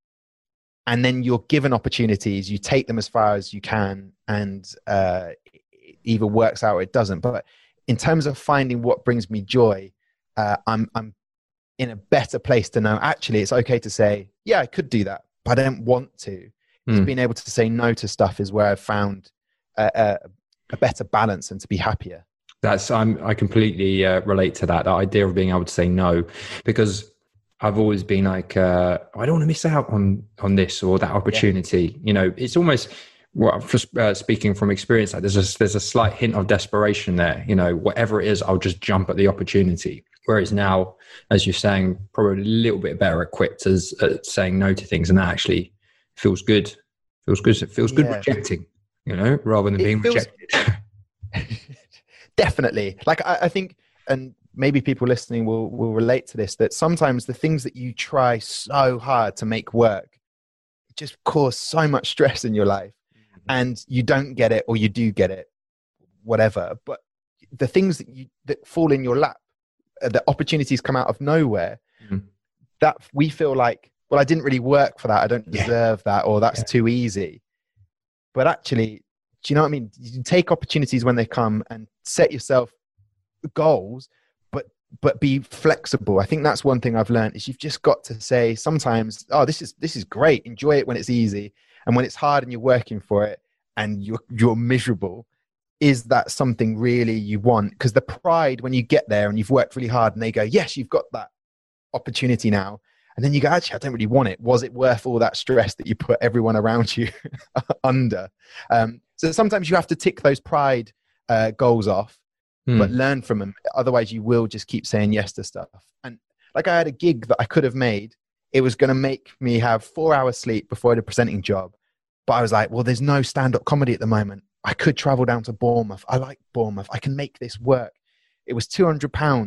And then you're given opportunities, you take them as far as you can, and uh, it either works out or it doesn't. But in terms of finding what brings me joy, uh, I'm I'm in a better place to know, actually, it's okay to say, yeah, I could do that, but I don't want to. Mm. Just being able to say no to stuff is where I've found a, a, a better balance and to be happier. That's I'm I completely uh, relate to that, the idea of being able to say no, because I've always been like, uh, I don't want to miss out on on this or that opportunity. Yeah. You know, it's almost, well, just uh, speaking from experience, like there's a, there's a slight hint of desperation there. You know, whatever it is, I'll just jump at the opportunity. Whereas now, as you're saying, probably a little bit better equipped as uh, saying no to things, and that actually feels good. Feels good. It feels good yeah. rejecting, you know, rather than it being feels... rejected. Definitely. Like I, I think, and maybe people listening will will relate to this, that sometimes the things that you try so hard to make work just cause so much stress in your life. And you don't get it, or you do get it, whatever. But the things that you that fall in your lap, uh, the opportunities come out of nowhere, mm-hmm. that we feel like, well, I didn't really work for that. I don't deserve yeah. that, or that's yeah. too easy. But actually, do you know what I mean? You take opportunities when they come and set yourself goals, but but be flexible. I think that's one thing I've learned, is you've just got to say sometimes, oh, this is this is great. Enjoy it when it's easy. And when it's hard and you're working for it and you're you're miserable, is that something really you want? Because the pride when you get there and you've worked really hard and they go, yes, you've got that opportunity now. And then you go, actually, I don't really want it. Was it worth all that stress that you put everyone around you under? Um, so sometimes you have to tick those pride uh, goals off, hmm. but learn from them. Otherwise, you will just keep saying yes to stuff. And like I had a gig that I could have made. It was going to make me have four hours sleep before I had a presenting job. But I was like, well, there's no stand-up comedy at the moment. I could travel down to Bournemouth. I like Bournemouth. I can make this work. It was two hundred pounds.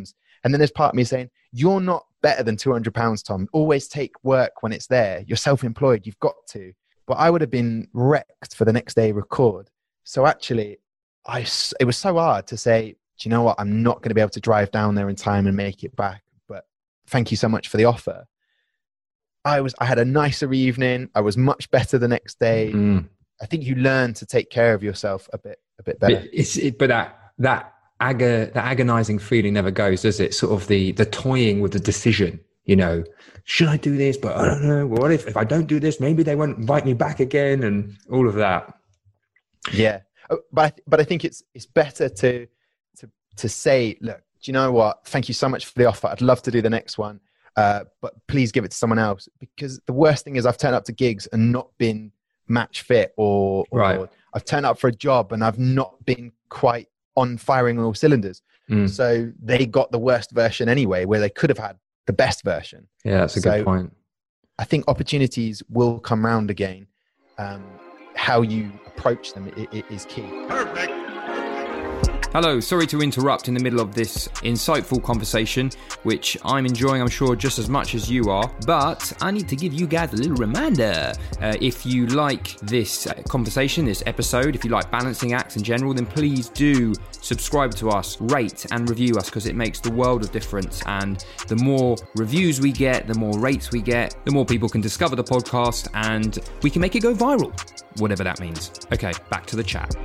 And then there's part of me saying, you're not better than two hundred pounds, Tom. Always take work when it's there. You're self-employed. You've got to. But I would have been wrecked for the next day record. So actually, I, it was so hard to say, do you know what? I'm not going to be able to drive down there in time and make it back. But thank you so much for the offer. I was, I had a nicer evening. I was much better the next day. Mm. I think you learn to take care of yourself a bit, a bit better. But, it's, it, but that, that, Aga, the agonizing feeling never goes, does it? Sort of the the toying with the decision, you know, should I do this? But I don't know. What if, if I don't do this, maybe they won't invite me back again, and all of that. Yeah. But, I, but I think it's, it's better to, to, to say, look, do you know what? Thank you so much for the offer. I'd love to do the next one. Uh, but please give it to someone else, because the worst thing is I've turned up to gigs and not been match fit, or, or right. I've turned up for a job and I've not been quite on firing on all cylinders. Mm. So they got the worst version anyway, where they could have had the best version. Yeah, that's a so good point. I think opportunities will come round again. Um, how you approach them it, it is key. Perfect. Hello, sorry to interrupt in the middle of this insightful conversation, which I'm enjoying, I'm sure, just as much as you are. But I need to give you guys a little reminder. Uh, if you like this conversation, this episode, if you like balancing acts in general, then please do subscribe to us, rate and review us, because it makes the world of difference. And the more reviews we get, the more rates we get, the more people can discover the podcast, and we can make it go viral, whatever that means. Okay, back to the chat.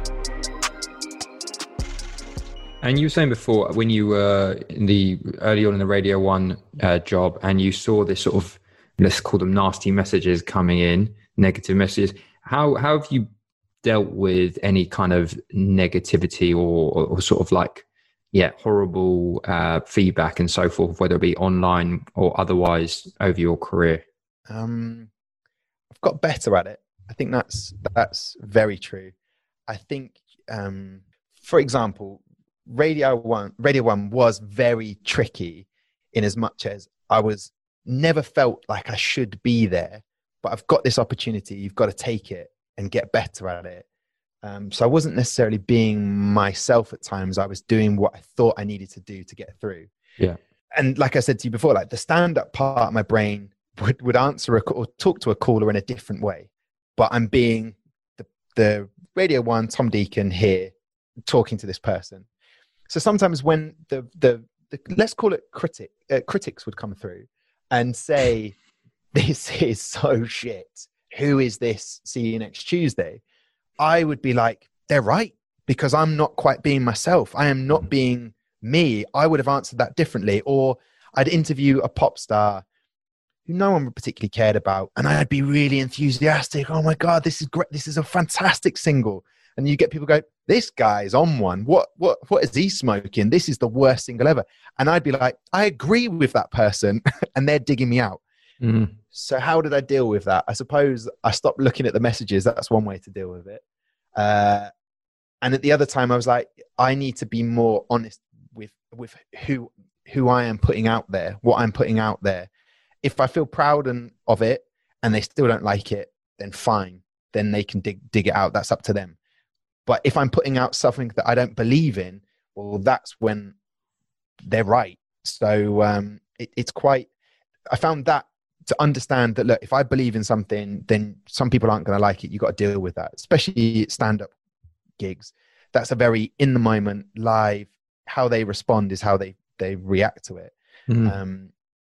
And you were saying before, when you were in the early on in the Radio One uh, job, and you saw this sort of, let's call them nasty messages coming in, negative messages, how, how have you dealt with any kind of negativity or, or sort of like, yeah, horrible uh, feedback and so forth, whether it be online or otherwise over your career? Um, I've got better at it. I think that's, that's very true. I think, um, for example, Radio One, Radio One was very tricky in as much as I was never felt like I should be there, but I've got this opportunity. You've got to take it and get better at it. Um, so I wasn't necessarily being myself at times. I was doing what I thought I needed to do to get through. Yeah. And like I said to you before, like the stand-up part of my brain would, would answer a, or talk to a caller in a different way, but I'm being the, the Radio One Tom Deacon here talking to this person. So sometimes when the, the, the let's call it critic, uh, critics would come through and say, this is so shit. Who is this? See you next Tuesday. I would be like, they're right, because I'm not quite being myself. I am not being me. I would have answered that differently. Or I'd interview a pop star who no one particularly cared about, and I'd be really enthusiastic. Oh my God, this is great. This is a fantastic single. And you get people go, this guy's on one. What, what, what is he smoking? This is the worst single ever. And I'd be like, I agree with that person. And they're digging me out. Mm. So how did I deal with that? I suppose I stopped looking at the messages. That's one way to deal with it. Uh, and at the other time I was like, I need to be more honest with, with who, who I am putting out there, what I'm putting out there. If I feel proud and, of it and they still don't like it, then fine. Then they can dig, dig it out. That's up to them. But if I'm putting out something that I don't believe in, well, that's when they're right. So um, it, it's quite, I found that to understand that, look, if I believe in something, then some people aren't going to like it. You've got to deal with that, especially stand-up gigs. That's a very in the moment, live, how they respond is how they, they react to it. Mm-hmm. Um,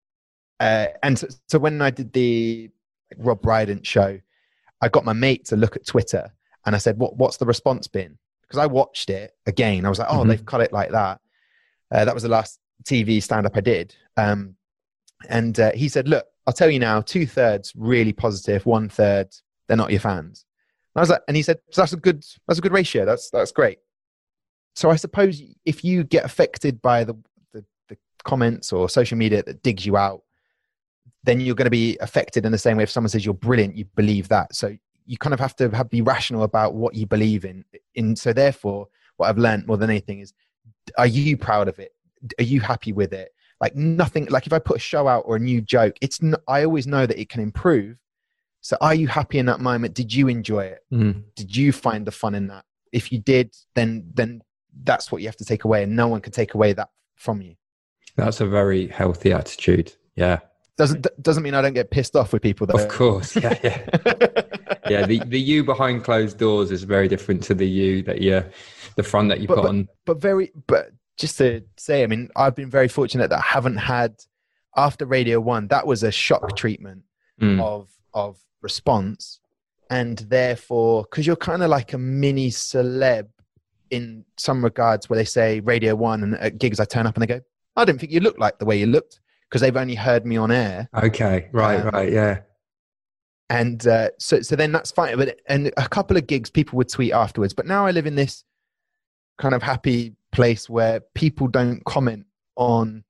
uh, and so, so when I did the Rob Brydon show, I got my mate to look at Twitter. And I said, what, what's the response been? Because I watched it again. I was like, oh, mm-hmm. they've cut it like that. Uh, that was the last T V stand-up I did. Um, and uh, he said, look, I'll tell you now, two thirds really positive, one third, they're not your fans. And I was like, and he said, so that's a good, that's a good ratio. That's, that's great. So I suppose if you get affected by the, the, the comments or social media that digs you out, then you're going to be affected in the same way. If someone says you're brilliant, you believe that. So you kind of have to have, be rational about what you believe in. in. So therefore, what I've learned more than anything is, are you proud of it? Are you happy with it? Like nothing, like if I put a show out or a new joke, it's not, I always know that it can improve. So are you happy in that moment? Did you enjoy it? Mm. Did you find the fun in that? If you did, then, then that's what you have to take away, and no one can take away that from you. That's a very healthy attitude. Yeah. Doesn't doesn't mean I don't get pissed off with people though. Of course. Yeah, yeah. Yeah, the, the you behind closed doors is very different to the you that you the front that you but, put but, on. But very but just to say, I mean, I've been very fortunate that I haven't had after Radio One, that was a shock treatment mm. of of response. And therefore, because you're kind of like a mini celeb in some regards, where they say Radio One, and at gigs I turn up and they go, I didn't think you looked like the way you looked, because they've only heard me on air. Okay, right, um, right, yeah. And uh, so, so then that's fine. But and a couple of gigs, people would tweet afterwards. But now I live in this kind of happy place where people don't comment on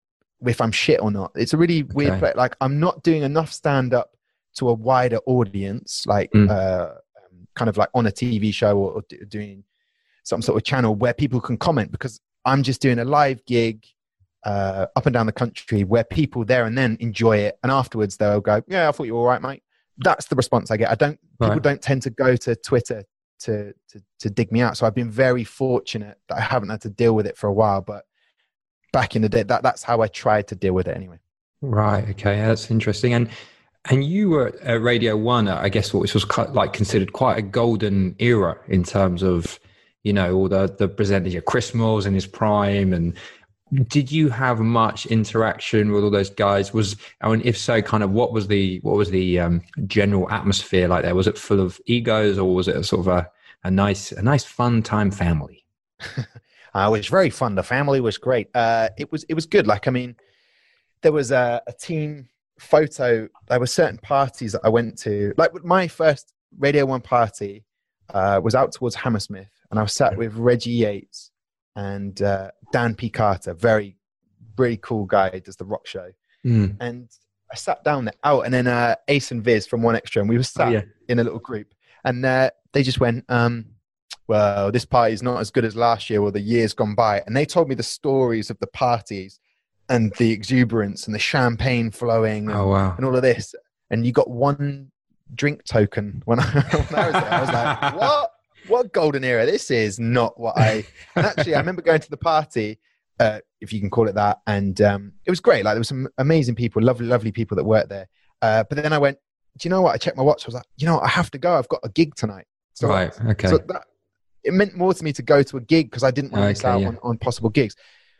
if I'm shit or not. It's a really okay. weird place. Like, I'm not doing enough stand up to a wider audience, like mm. uh, um, kind of like on a T V show or, or doing some sort of channel where people can comment, because I'm just doing a live gig uh, up and down the country where people there and then enjoy it. And afterwards they'll go, yeah, I thought you were all right, mate. That's the response I get. I don't, right. people don't tend to go to Twitter to, to, to dig me out. So I've been very fortunate that I haven't had to deal with it for a while, but back in the day, that, that's how I tried to deal with it anyway. Right. Okay. That's interesting. And, and you were at Radio One, I guess, which was like considered quite a golden era in terms of, you know, all the, the presenters, Chris Moores in his prime. And did you have much interaction with all those guys? Was, I mean, if so, kind of what was the, what was the um, general atmosphere like there? Was it full of egos, or was it a sort of a, a nice, a nice fun time family? uh, it was very fun. The family was great. Uh, it was, it was good. Like, I mean, there was a, a team photo. There were certain parties that I went to, like my first Radio One party uh, was out towards Hammersmith, and I was sat with Reggie Yates and uh, Dan P. Carter, very, very cool guy, does the rock show. Mm. And I sat down there out, and then uh, Ace and Viz from One Extra, and we were sat oh, yeah. in a little group, and uh, they just went, um, well, this party is not as good as last year or the years gone by. And they told me the stories of the parties and the exuberance and the champagne flowing and, oh, wow. and all of this. And you got one drink token when I, when I was there. I was like, what? What golden era? This is not what I... And actually, I remember going to the party, uh, if you can call it that, and um, it was great. Like, there were some amazing people, lovely, lovely people that worked there. Uh, but then I went, do you know what? I checked my watch. I was like, you know what? I have to go. I've got a gig tonight. So, right, okay. So that, it meant more to me to go to a gig because I didn't want to miss okay, out yeah. on, on possible gigs.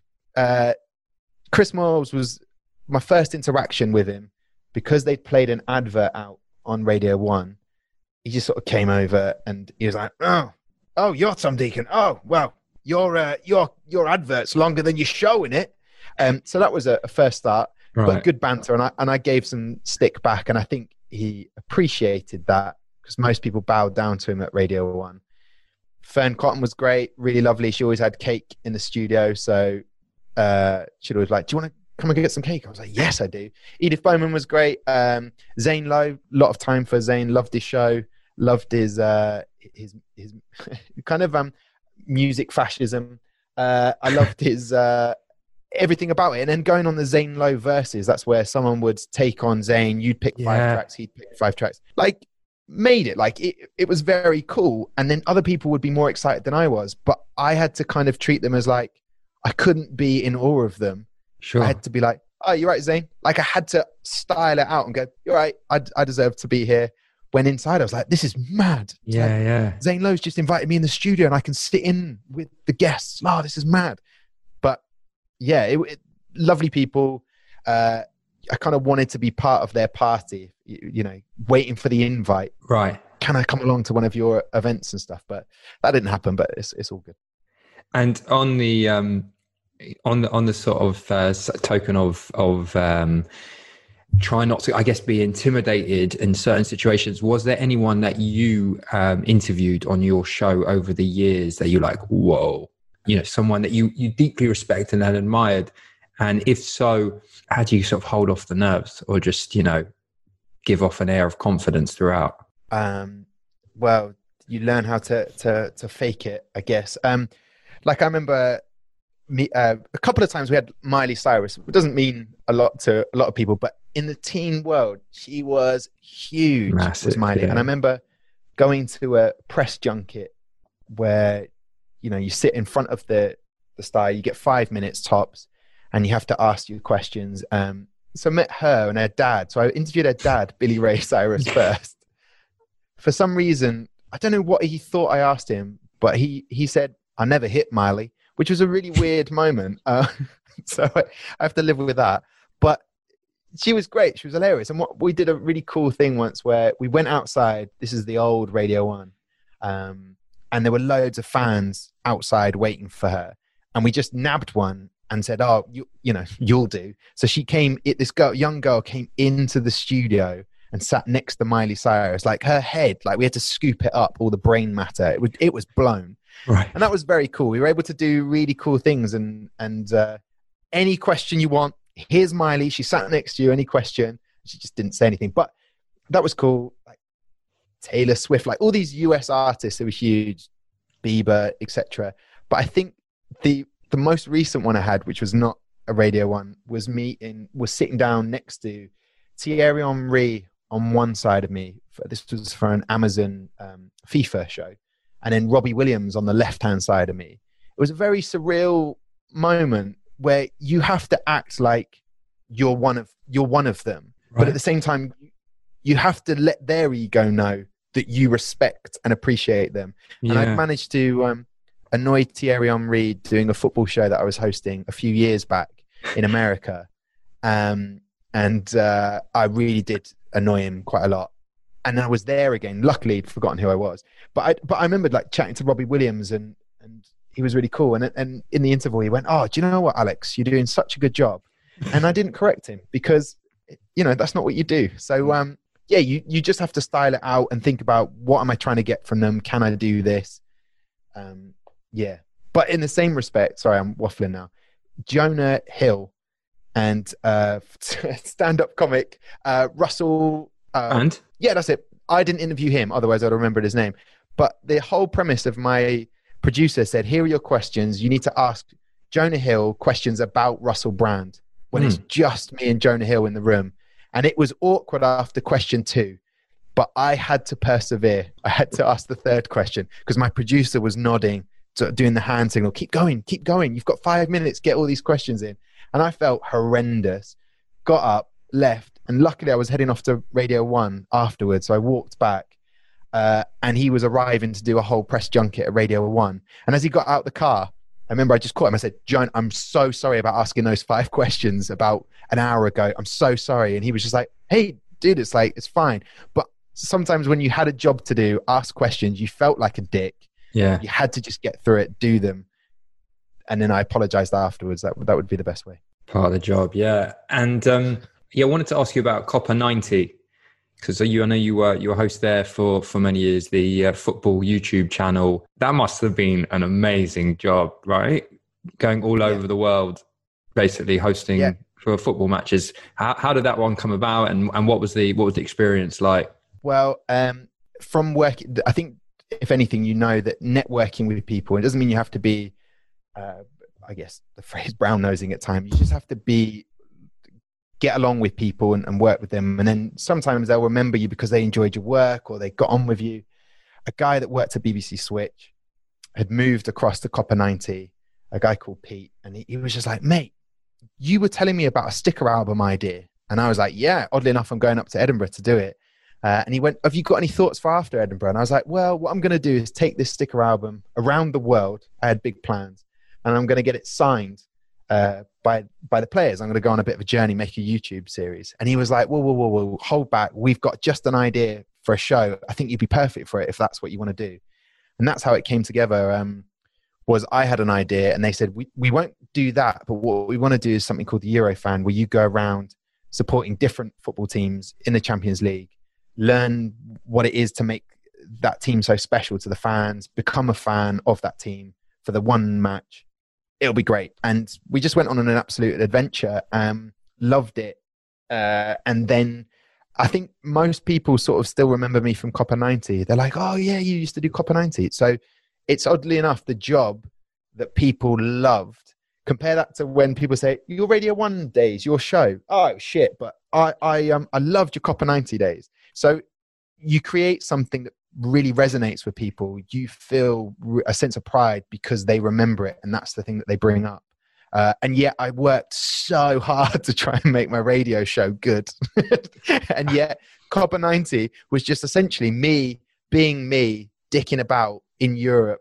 Uh, Chris Moores was my first interaction with him because they'd played an advert out on Radio One. He just sort of came over and he was like, oh, oh, you're Tom Deacon. Oh, well, your uh, your your advert's longer than your show in it. Um, so that was a, a first start, right. but good banter. And I, and I gave some stick back, and I think he appreciated that because most people bowed down to him at Radio One. Fern Cotton was great, really lovely. She always had cake in the studio. So uh, she'd always like, do you want to come and get some cake? I was like, yes, I do. Edith Bowman was great. Um, Zane Lowe, a lot of time for Zane. Loved his show. Loved his uh, his his kind of um, music fascism. Uh, I loved his uh, everything about it. And then going on the Zane Lowe verses, that's where someone would take on Zane. You'd pick five yeah. tracks, he'd pick five tracks. Like, made it. Like, it, it was very cool. And then other people would be more excited than I was. But I had to kind of treat them as like, I couldn't be in awe of them. Sure. I had to be like, oh, you're right, Zane. Like, I had to style it out and go, you're right, I, I deserve to be here. When inside, I was like, this is mad. It's yeah, like, yeah. Zane Lowe's just invited me in the studio and I can sit in with the guests. Oh, this is mad. But yeah, it, it, lovely people. Uh, I kind of wanted to be part of their party, you, you know, waiting for the invite. Right. Can I come along to one of your events and stuff? But that didn't happen, but it's it's all good. And on the, um, on the, on the sort of uh, token of, of, um, try not to, I guess, be intimidated in certain situations. Was there anyone that you um, interviewed on your show over the years that you like, whoa, you know, someone that you, you deeply respect and admired? And if so, how do you sort of hold off the nerves or just, you know, give off an air of confidence throughout? Um, well, you learn how to, to, to fake it, I guess. Um, like I remember me, uh, a couple of times we had Miley Cyrus. It doesn't mean a lot to a lot of people, but in the teen world, she was huge. Massive, was Miley. Yeah. And I remember going to a press junket where, you know, you sit in front of the, the star, you get five minutes tops, and you have to ask you questions. Um, so I met her and her dad. So I interviewed her dad, Billy Ray Cyrus, first. For some reason, I don't know what he thought I asked him, but he, he said, I never hit Miley, which was a really weird moment. Uh, so I, I have to live with that. But she was great. She was hilarious. And what, we did a really cool thing once where we went outside. This is the old Radio One. Um, and there were loads of fans outside waiting for her. And we just nabbed one and said, oh, you, you know, you'll do. So she came, it, this girl, young girl came into the studio and sat next to Miley Cyrus. Like her head, like we had to scoop it up, all the brain matter. It was, it was blown. Right. And that was very cool. We were able to do really cool things. And, and uh, any question you want, here's Miley. She sat next to you. Any question? She just didn't say anything. But that was cool. Like Taylor Swift, like all these U S artists that were huge, Bieber, et cetera. But I think the the most recent one I had, which was not a Radio One, was me in was sitting down next to Thierry Henry on one side of me. This was for an Amazon um, FIFA show, and then Robbie Williams on the left hand side of me. It was a very surreal moment where you have to act like you're one of you're one of them, right. But at the same time, you have to let their ego know that you respect and appreciate them. Yeah. And I managed to um, annoy Thierry Henry doing a football show that I was hosting a few years back in America, um, and uh, I really did annoy him quite a lot. And I was there again. Luckily, I'd forgotten who I was, but I but I remembered like chatting to Robbie Williams and and. He was really cool. And and in the interval, he went, oh, do you know what, Alex? You're doing such a good job. And I didn't correct him because, you know, that's not what you do. So, um, yeah, you, you just have to style it out and think about what am I trying to get from them? Can I do this? Um, yeah. But in the same respect, sorry, I'm waffling now. Jonah Hill and uh, stand-up comic uh, Russell. Uh, and? Yeah, that's it. I didn't interview him. Otherwise, I'd remembered his name. But the whole premise of my producer said, here are your questions. You need to ask Jonah Hill questions about Russell Brand when mm. it's just me and Jonah Hill in the room. And it was awkward after question two, but I had to persevere. I had to ask the third question because my producer was nodding, sort of doing the hand signal, keep going, keep going. You've got five minutes, get all these questions in. And I felt horrendous, got up, left. And luckily I was heading off to Radio One afterwards. So I walked back. Uh, and he was arriving to do a whole press junket at Radio One. And as he got out the car, I remember I just caught him. I said, John, I'm so sorry about asking those five questions about an hour ago. I'm so sorry. And he was just like, hey, dude, it's like, it's fine. But sometimes when you had a job to do, ask questions, you felt like a dick. Yeah. You had to just get through it, do them. And then I apologized afterwards. That, that would be the best way. Part of the job, yeah. And um, yeah, I wanted to ask you about Copper ninety. Because you, I know you were you were host there for, for many years, the uh, football YouTube channel. That must have been an amazing job, right? Going all yeah. over the world, basically hosting yeah. for football matches. How, how did that one come about, and, and what was the what was the experience like? Well, um, from working, I think if anything, you know that networking with people. It doesn't mean you have to be, uh, I guess the phrase brown nosing at times. You just have to be. Get along with people and, and work with them. And then sometimes they'll remember you because they enjoyed your work or they got on with you. A guy that worked at B B C Switch had moved across to Copper ninety, a guy called Pete. And he, he was just like, mate, you were telling me about a sticker album idea. And I was like, yeah, oddly enough, I'm going up to Edinburgh to do it. Uh, and he went, have you got any thoughts for after Edinburgh? And I was like, well, what I'm going to do is take this sticker album around the world. I had big plans and I'm going to get it signed Uh, by by the players. I'm going to go on a bit of a journey, make a YouTube series. And he was like, whoa, whoa, whoa, whoa, hold back. We've got just an idea for a show. I think you'd be perfect for it if that's what you want to do. And that's how it came together. Um, was I had an idea and they said, we, we won't do that, but what we want to do is something called the Eurofan, where you go around supporting different football teams in the Champions League, learn what it is to make that team so special to the fans, become a fan of that team for the one match. It'll be great. And we just went on an absolute adventure, um, loved it. Uh, and then I think most people sort of still remember me from Copper ninety. They're like, oh yeah, you used to do Copper ninety. So it's oddly enough the job that people loved. Compare that to when people say, your Radio One days, your show. Oh shit. But I, I, um, I loved your Copper ninety days. So you create something that really resonates with people. You feel a sense of pride because they remember it, and that's the thing that they bring up. Uh, and yet I worked so hard to try and make my radio show good. And yet Copper ninety was just essentially me being me, dicking about in Europe,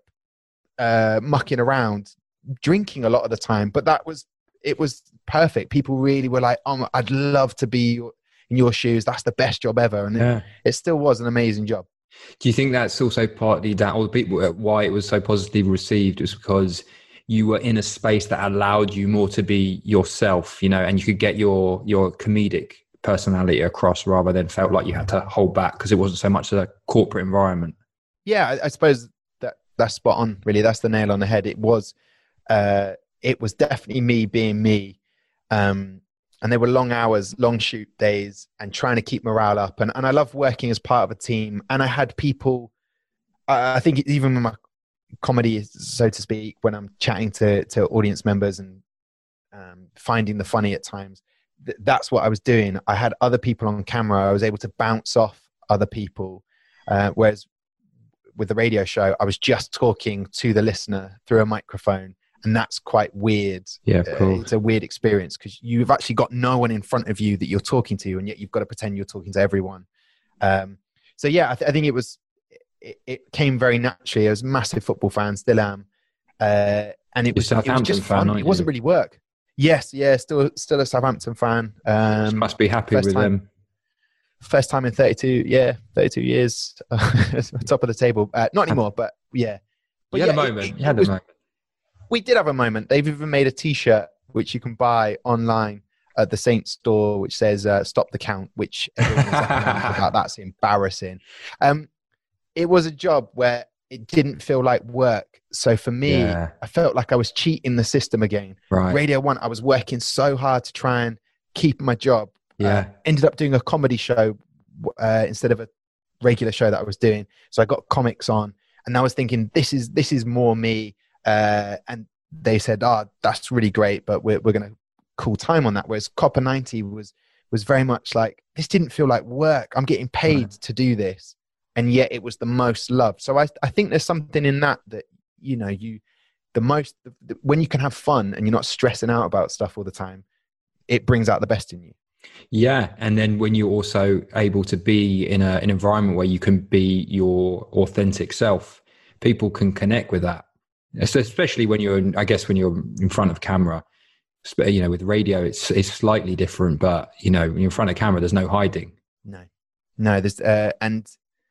uh, mucking around, drinking a lot of the time. But that was, it was perfect. People really were like, oh, I'd love to be in your shoes. That's the best job ever. And yeah. it, it still was an amazing job. Do you think that's also partly that, or the people, why it was so positively received was because you were in a space that allowed you more to be yourself, you know, and you could get your your comedic personality across rather than felt like you had to hold back because it wasn't so much a corporate environment? Yeah, I, I suppose that that's spot on, really. That's the nail on the head. It was, uh, it was definitely me being me. Um, and there were long hours, long shoot days, and trying to keep morale up. And, and I love working as part of a team. And I had people, uh, I think even with my comedy, so to speak, when I'm chatting to, to audience members and um, finding the funny at times, th- that's what I was doing. I had other people on camera. I was able to bounce off other people. Uh, whereas with the radio show, I was just talking to the listener through a microphone. And that's quite weird. Yeah, cool. Uh, it's a weird experience because you've actually got no one in front of you that you're talking to, and yet you've got to pretend you're talking to everyone. Um, so yeah, I, th- I think it was, it, it came very naturally. I was a massive football fan, still am. Uh, and it was, it was just fun. Fan, it wasn't really work. Yes, yeah, still still a Southampton fan. Um, must be happy with time, them. First time in thirty-two, yeah, thirty-two years, top of the table. Uh, not anymore, but yeah. But you yeah, had a moment. It, it, you had was, a moment. We did have a moment. They've even made a T-shirt which you can buy online at the Saints store, which says uh, "Stop the Count," which everyone is about. That's embarrassing. Um, it was a job where it didn't feel like work. So for me, yeah. I felt like I was cheating the system again. Right. Radio One, I was working so hard to try and keep my job. Yeah. Uh, ended up doing a comedy show uh, instead of a regular show that I was doing. So I got comics on, and I was thinking, this is this is more me. Uh, and they said, oh, that's really great, but we're, we're going to call time on that. Whereas Copper ninety was, was very much like, this didn't feel like work. I'm getting paid right. to do this. And yet it was the most loved. So I, I think there's something in that, that, you know, you, the most, the, the, when you can have fun and you're not stressing out about stuff all the time, it brings out the best in you. Yeah. And then when you're also able to be in a, an environment where you can be your authentic self, people can connect with that. Especially when you're, I guess, when you're in front of camera, you know, with radio, it's it's slightly different. But you know, when you're in front of camera, there's no hiding. No, no, there's uh, and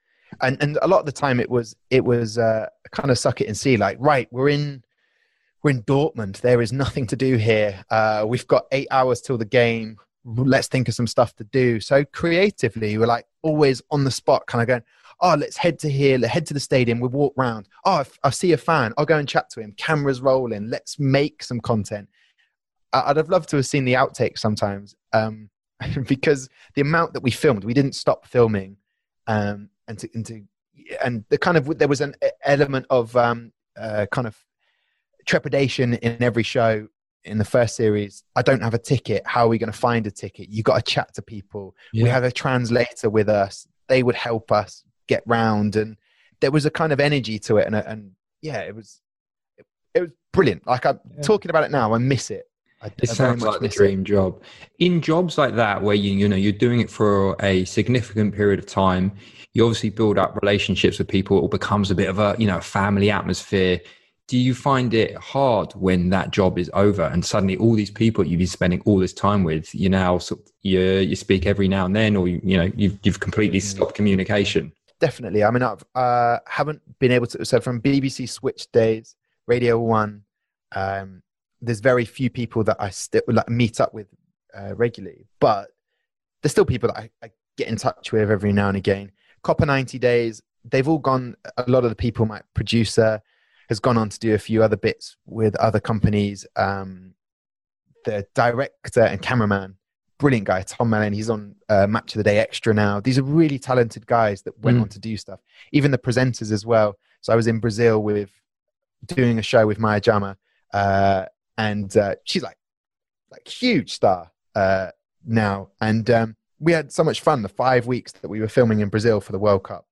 and and a lot of the time it was it was uh, kind of suck it and see. Like, right, we're in we're in Dortmund. There is nothing to do here. Uh, we've got eight hours till the game. Let's think of some stuff to do. So creatively, we're like always on the spot, kind of going, oh, let's head to here, let's head to the stadium, we'll walk round. Oh, I see a fan, I'll go and chat to him. Cameras rolling, let's make some content. I'd have loved to have seen the outtakes sometimes um, because the amount that we filmed, we didn't stop filming. Um, and, to, and, to, and the kind of, there was an element of um, uh, kind of trepidation in every show. In the first series, I don't have a ticket. How are we going to find a ticket? You got to chat to people. Yeah. We have a translator with us. They would help us get round, and there was a kind of energy to it. And, and yeah, it was, it, it was brilliant. Like I'm yeah. talking about it now, I miss it. I, it I sounds like the dream it. job. In jobs like that, where you, you know, you're doing it for a significant period of time, you obviously build up relationships with people. It becomes a bit of a, you know, family atmosphere. Do you find it hard when that job is over and suddenly all these people you've been spending all this time with, you now sort of, you you speak every now and then, or you, you know you've you've completely stopped communication? Definitely. I mean, I've uh, haven't been able to. So from B B C Switch days, Radio One, um, there's very few people that I still like meet up with uh, regularly, but there's still people that I, I get in touch with every now and again. Copper ninety days, they've all gone. A lot of the people, my producer has gone on to do a few other bits with other companies. Um, the director and cameraman, brilliant guy, Tom Mellon, he's on uh, Match of the Day Extra now. These are really talented guys that went mm. on to do stuff. Even the presenters as well. So I was in Brazil with doing a show with Maya Jama, uh, and uh, she's like, like huge star uh, now. And um, we had so much fun the five weeks that we were filming in Brazil for the World Cup.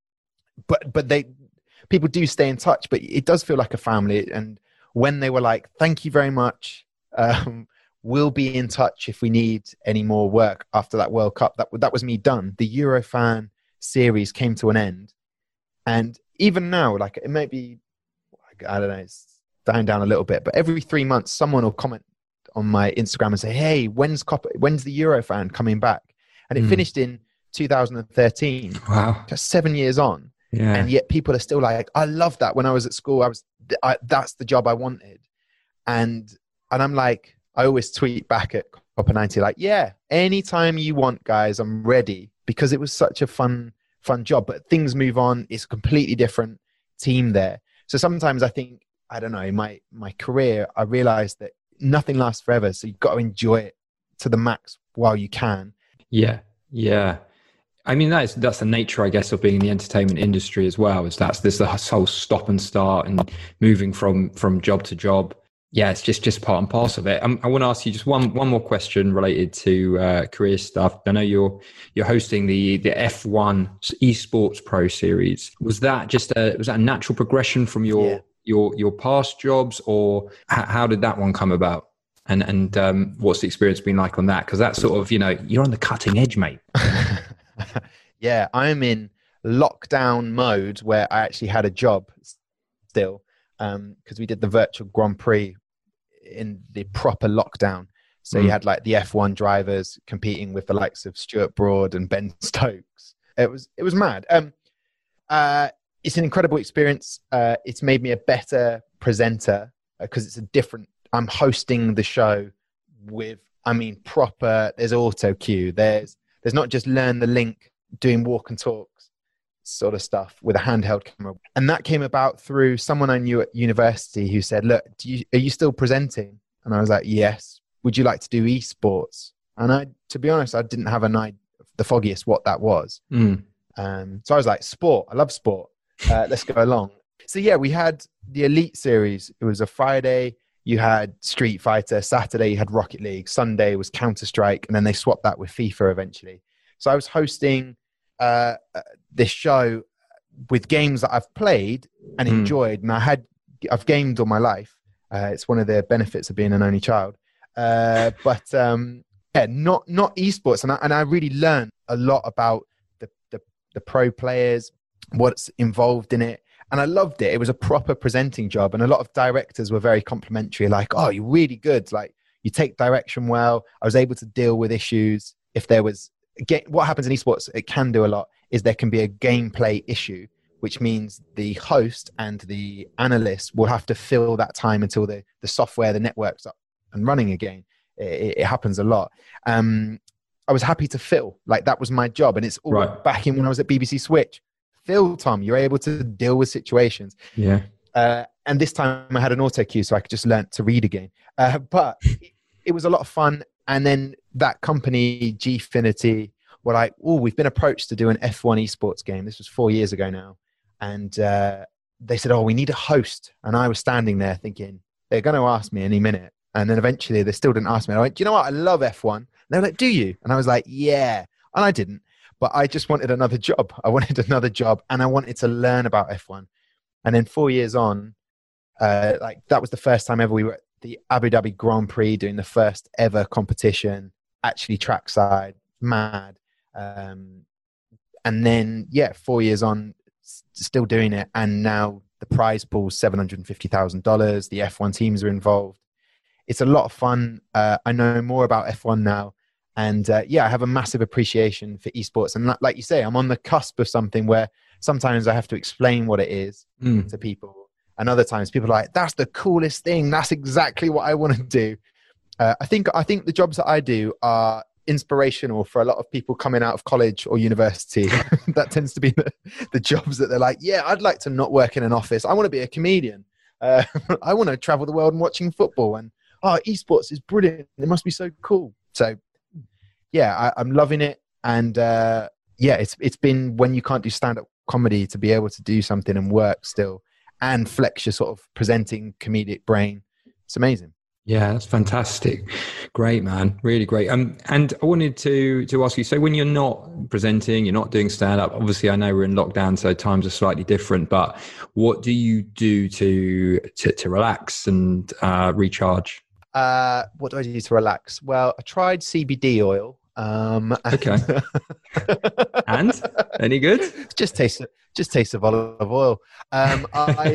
But but they... people do stay in touch, but it does feel like a family. And when they were like, thank you very much, Um, we'll be in touch if we need any more work after that World Cup. That, that was me done. The Eurofan series came to an end. And even now, like it may be, I don't know, it's dying down a little bit, but every three months, someone will comment on my Instagram and say, hey, when's Cop- when's the Eurofan coming back? And it mm. finished in two thousand thirteen. Wow. Just seven years on. Yeah. And yet people are still like, I love that. When I was at school, I was, I, that's the job I wanted. And, and I'm like, I always tweet back at Copper ninety, like, yeah, anytime you want, guys, I'm ready, because it was such a fun, fun job. But things move on. It's a completely different team there. So sometimes I think, I don't know, in my, my career, I realized that nothing lasts forever. So you've got to enjoy it to the max while you can. Yeah. Yeah. I mean, that's, that's the nature, I guess, of being in the entertainment industry as well, is that's this the whole stop and start and moving from, from job to job. Yeah, it's just, just part and parcel of it. Um, I want to ask you just one, one more question related to uh, career stuff. I know you're, you're hosting the, the F one Esports Pro Series. Was that just a, was that a natural progression from your, yeah. your, your past jobs, or h- how did that one come about? And, and um, what's the experience been like on that? Because that's sort of, you know, you're on the cutting edge, mate. Yeah, I'm in lockdown mode where I actually had a job still, because um, we did the virtual Grand Prix in the proper lockdown. So mm. you had like the F one drivers competing with the likes of Stuart Broad and Ben Stokes. It was it was mad. Um, uh, it's an incredible experience. Uh, it's made me a better presenter because uh, it's a different. I'm hosting the show with, I mean, proper. There's auto cue. There's there's not just learn the link, doing walk and talks sort of stuff with a handheld camera. And that came about through someone I knew at university who said, look, do you, are you still presenting? And I was like, yes. Would you like to do esports? And I, to be honest, I didn't have an idea, the foggiest what that was. Mm. Um, so I was like, sport, I love sport. Uh, let's go along. So yeah, we had the Elite Series. It was a Friday. You had Street Fighter. Saturday, you had Rocket League. Sunday was Counter-Strike. And then they swapped that with FIFA eventually. So I was hosting uh, this show with games that I've played and mm. enjoyed. And I had, I've gamed all my life. Uh, it's one of the benefits of being an only child. Uh, but um, yeah, not not esports. And I, and I really learned a lot about the, the, the pro players, what's involved in it. And I loved it. It was a proper presenting job. And a lot of directors were very complimentary, like, oh, you're really good. Like, you take direction well. I was able to deal with issues. If there was, what happens in esports, it can do a lot, is there can be a gameplay issue, which means the host and the analyst will have to fill that time until the, the software, the network's up and running again. It, it happens a lot. Um, I was happy to fill, like that was my job. And it's all right. Back in when I was at B B C Switch. Phil, Tom, you're able to deal with situations. Yeah. Uh, and this time I had an auto cue, so I could just learn to read again. Uh, but it, it was a lot of fun. And then that company, Gfinity, were like, oh, we've been approached to do an F one esports game. This was four years ago now. And uh, they said, oh, we need a host. And I was standing there thinking, they're going to ask me any minute. And then eventually they still didn't ask me. I went, do you know what? I love F one. And they were like, do you? And I was like, yeah. And I didn't. But I just wanted another job. I wanted another job and I wanted to learn about F one. And then four years on, uh, like that was the first time ever we were at the Abu Dhabi Grand Prix doing the first ever competition, actually trackside, mad. Um, and then, yeah, four years on, s- still doing it. And now the prize pool's seven hundred fifty thousand dollars. The F one teams are involved. It's a lot of fun. Uh, I know more about F one now. And uh, yeah, I have a massive appreciation for esports. And like you say, I'm on the cusp of something where sometimes I have to explain what it is mm. to people. And other times people are like, that's the coolest thing. That's exactly what I want to do. Uh, I think I think the jobs that I do are inspirational for a lot of people coming out of college or university. That tends to be the, the jobs that they're like, yeah, I'd like to not work in an office. I want to be a comedian. Uh, I want to travel the world and watching football. And oh, esports is brilliant. It must be so cool. So yeah, I, I'm loving it. And uh, yeah, it's it's been when you can't do stand-up comedy to be able to do something and work still and flex your sort of presenting comedic brain. It's amazing. Yeah, that's fantastic. Great, man. Really great. Um, and I wanted to to ask you, so when you're not presenting, you're not doing stand-up, obviously I know we're in lockdown, so times are slightly different, but what do you do to to, to relax and uh, recharge? Uh, what do I do to relax? Well, I tried C B D oil. Um, okay. And any good? Just taste it. Just taste of olive oil. Um, I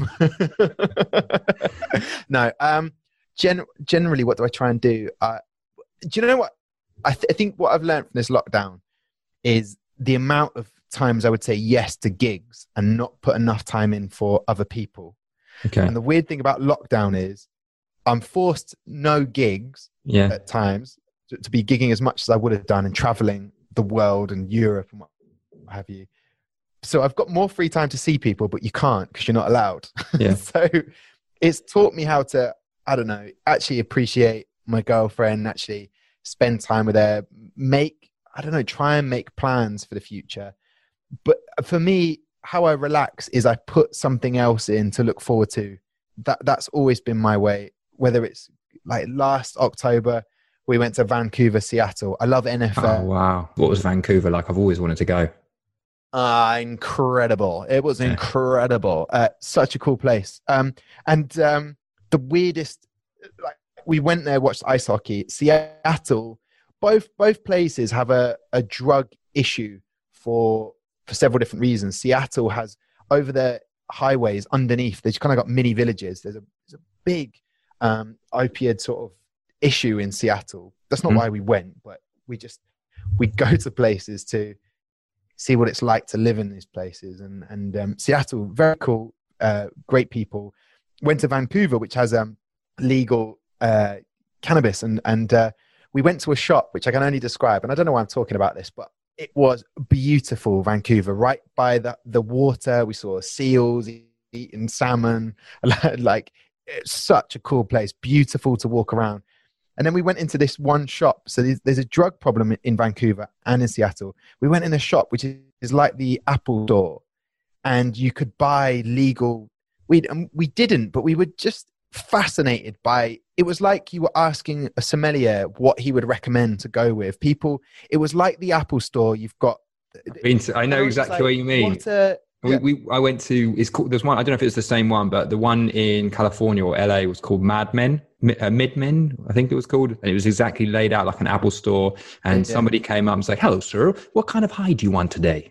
um, no. Um, gen- generally, what do I try and do? Uh, do you know what? I, th- I think what I've learned from this lockdown is the amount of times I would say yes to gigs and not put enough time in for other people. Okay. And the weird thing about lockdown is I'm forced no gigs yeah. at times to, to be gigging as much as I would have done and traveling the world and Europe and what have you. So I've got more free time to see people, but you can't because you're not allowed. Yeah. So it's taught me how to, I don't know, actually appreciate my girlfriend, actually spend time with her, make, I don't know, try and make plans for the future. But for me, how I relax is I put something else in to look forward to. That That's always been my way, whether it's like last October, we went to Vancouver, Seattle. I love N F L. Oh, wow. What was Vancouver like? I've always wanted to go. Uh, incredible. It was yeah. incredible. Uh, such a cool place. Um, and um, the weirdest, like we went there, watched ice hockey. Seattle, both both places have a, a drug issue for for several different reasons. Seattle has, over the highways underneath, they've kind of got mini villages. There's a, there's a big um, opioid sort of issue in Seattle. That's not mm. why we went, but we just, we go to places to see what it's like to live in these places. And, and um, Seattle, very cool, uh, great people. Went to Vancouver, which has um, legal uh, cannabis. And, and uh, we went to a shop, which I can only describe. And I don't know why I'm talking about this, but it was beautiful, Vancouver, right by the, the water. We saw seals eating salmon. Like, it's such a cool place, beautiful to walk around. And then we went into this one shop. So there's, there's a drug problem in Vancouver and in Seattle. We went in a shop, which is, is like the Apple Store. And you could buy legal weed. And we didn't, but we were just fascinated by, it was like you were asking a sommelier what he would recommend to go with. People, it was like the Apple Store. You've got... Been to, I know exactly like, what you mean. What a, We, we, I went to, it's called, there's one, I don't know if it's the same one, but the one in California or L A was called Mad Men, uh, Mid Men, I think it was called. And it was exactly laid out like an Apple store. And yeah. somebody came up and said, hello, sir, what kind of high do you want today?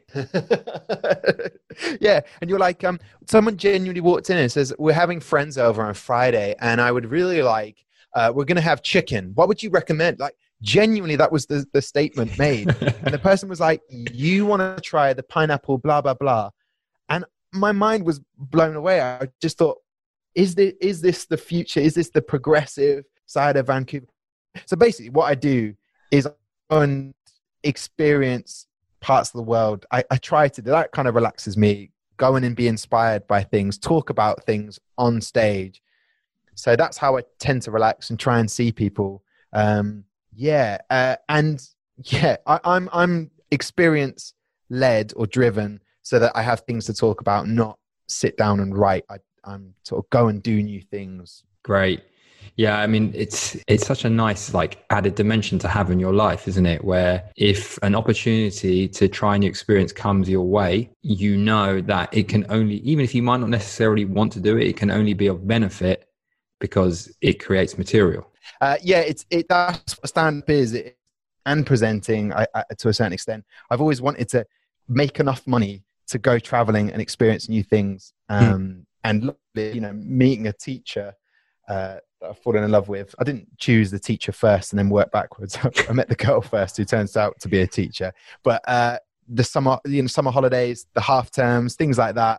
Yeah. And you're like, um, someone genuinely walked in and says, we're having friends over on Friday and I would really like, uh, we're going to have chicken. What would you recommend? Like, genuinely, that was the, the statement made. And the person was like, you want to try the pineapple, blah, blah, blah. And my mind was blown away. I just thought, is this, is this the future? Is this the progressive side of Vancouver? So basically what I do is go and experience parts of the world. I, I try to do that, kind of relaxes me, go in and be inspired by things, talk about things on stage. So that's how I tend to relax and try and see people. Um, yeah. Uh, and yeah, I, I'm, I'm experience led or driven, so that I have things to talk about, not sit down and write. I, I'm sort of go and do new things. Great. Yeah, I mean, it's it's such a nice like added dimension to have in your life, isn't it? Where if an opportunity to try a new experience comes your way, you know that it can only, even if you might not necessarily want to do it, it can only be of benefit because it creates material. Uh, yeah, it's it. That's what stand-up is, it, and presenting I, I, to a certain extent. I've always wanted to make enough money to go traveling and experience new things. Um, hmm. And, you know, meeting a teacher uh, that I've fallen in love with. I didn't choose the teacher first and then work backwards. I met the girl first who turns out to be a teacher. But uh, the summer, you know, summer holidays, the half terms, things like that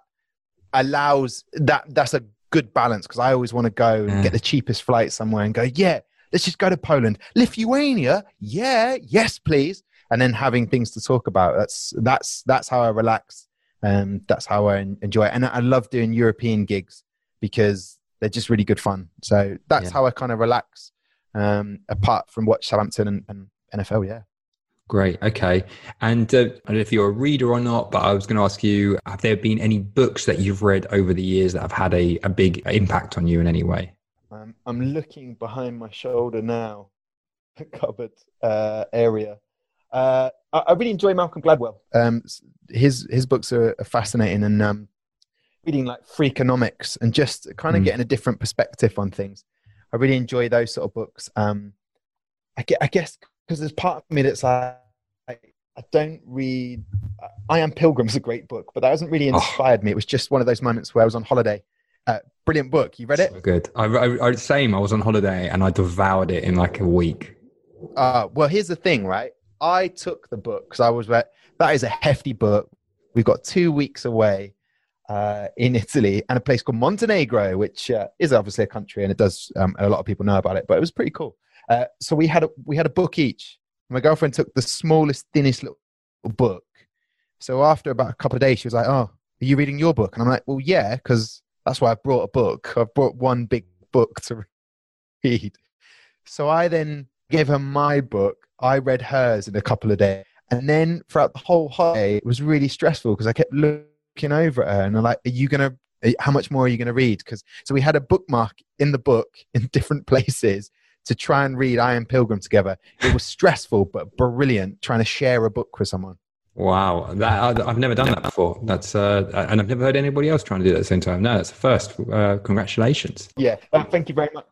allows that. That's a good balance because I always want to go and yeah. get the cheapest flight somewhere and go, yeah, let's just go to Poland. Lithuania. Yeah. Yes, please. And then having things to talk about. That's, that's, that's how I relax. Um, that's how I enjoy it. And I love doing European gigs because they're just really good fun. So that's yeah. how I kind of relax, um, apart from watch Southampton and, and N F L. Yeah. Great. Okay. And uh, I don't know if you're a reader or not, but I was going to ask you, have there been any books that you've read over the years that have had a, a big impact on you in any way? Um, I'm looking behind my shoulder now, cupboard uh, area. Uh, I, I really enjoy Malcolm Gladwell. Um, his his books are, are fascinating, and um, reading like Freakonomics and just kind of mm. getting a different perspective on things. I really enjoy those sort of books. Um, I, get, I guess because there's part of me that's like, I, I don't read. I Am Pilgrim's a great book, but that hasn't really inspired oh. me. It was just one of those moments where I was on holiday. Uh, brilliant book. You read it? So good. I, I, I same. I was on holiday and I devoured it in like a week. Uh, well, here's the thing, right? I took the book because I was that is a hefty book. We've got two weeks away uh, in Italy and a place called Montenegro, which uh, is obviously a country, and it does um, a lot of people know about it. But it was pretty cool. Uh, so we had a, we had a book each. My girlfriend took the smallest, thinnest little book. So after about a couple of days, she was like, "Oh, are you reading your book?" And I'm like, "Well, yeah, because that's why I brought a book. I've brought one big book to read." So I then gave her my book. I read hers in a couple of days. And then throughout the whole holiday, it was really stressful because I kept looking over at her and I'm like, are you going to, how much more are you going to read? Because so we had a bookmark in the book in different places to try and read I Am Pilgrim together. It was stressful, but brilliant trying to share a book with someone. Wow. That, I've never done that before. That's uh, and I've never heard anybody else trying to do that at the same time. No, that's a first. Uh, congratulations. Yeah. Uh, thank you very much.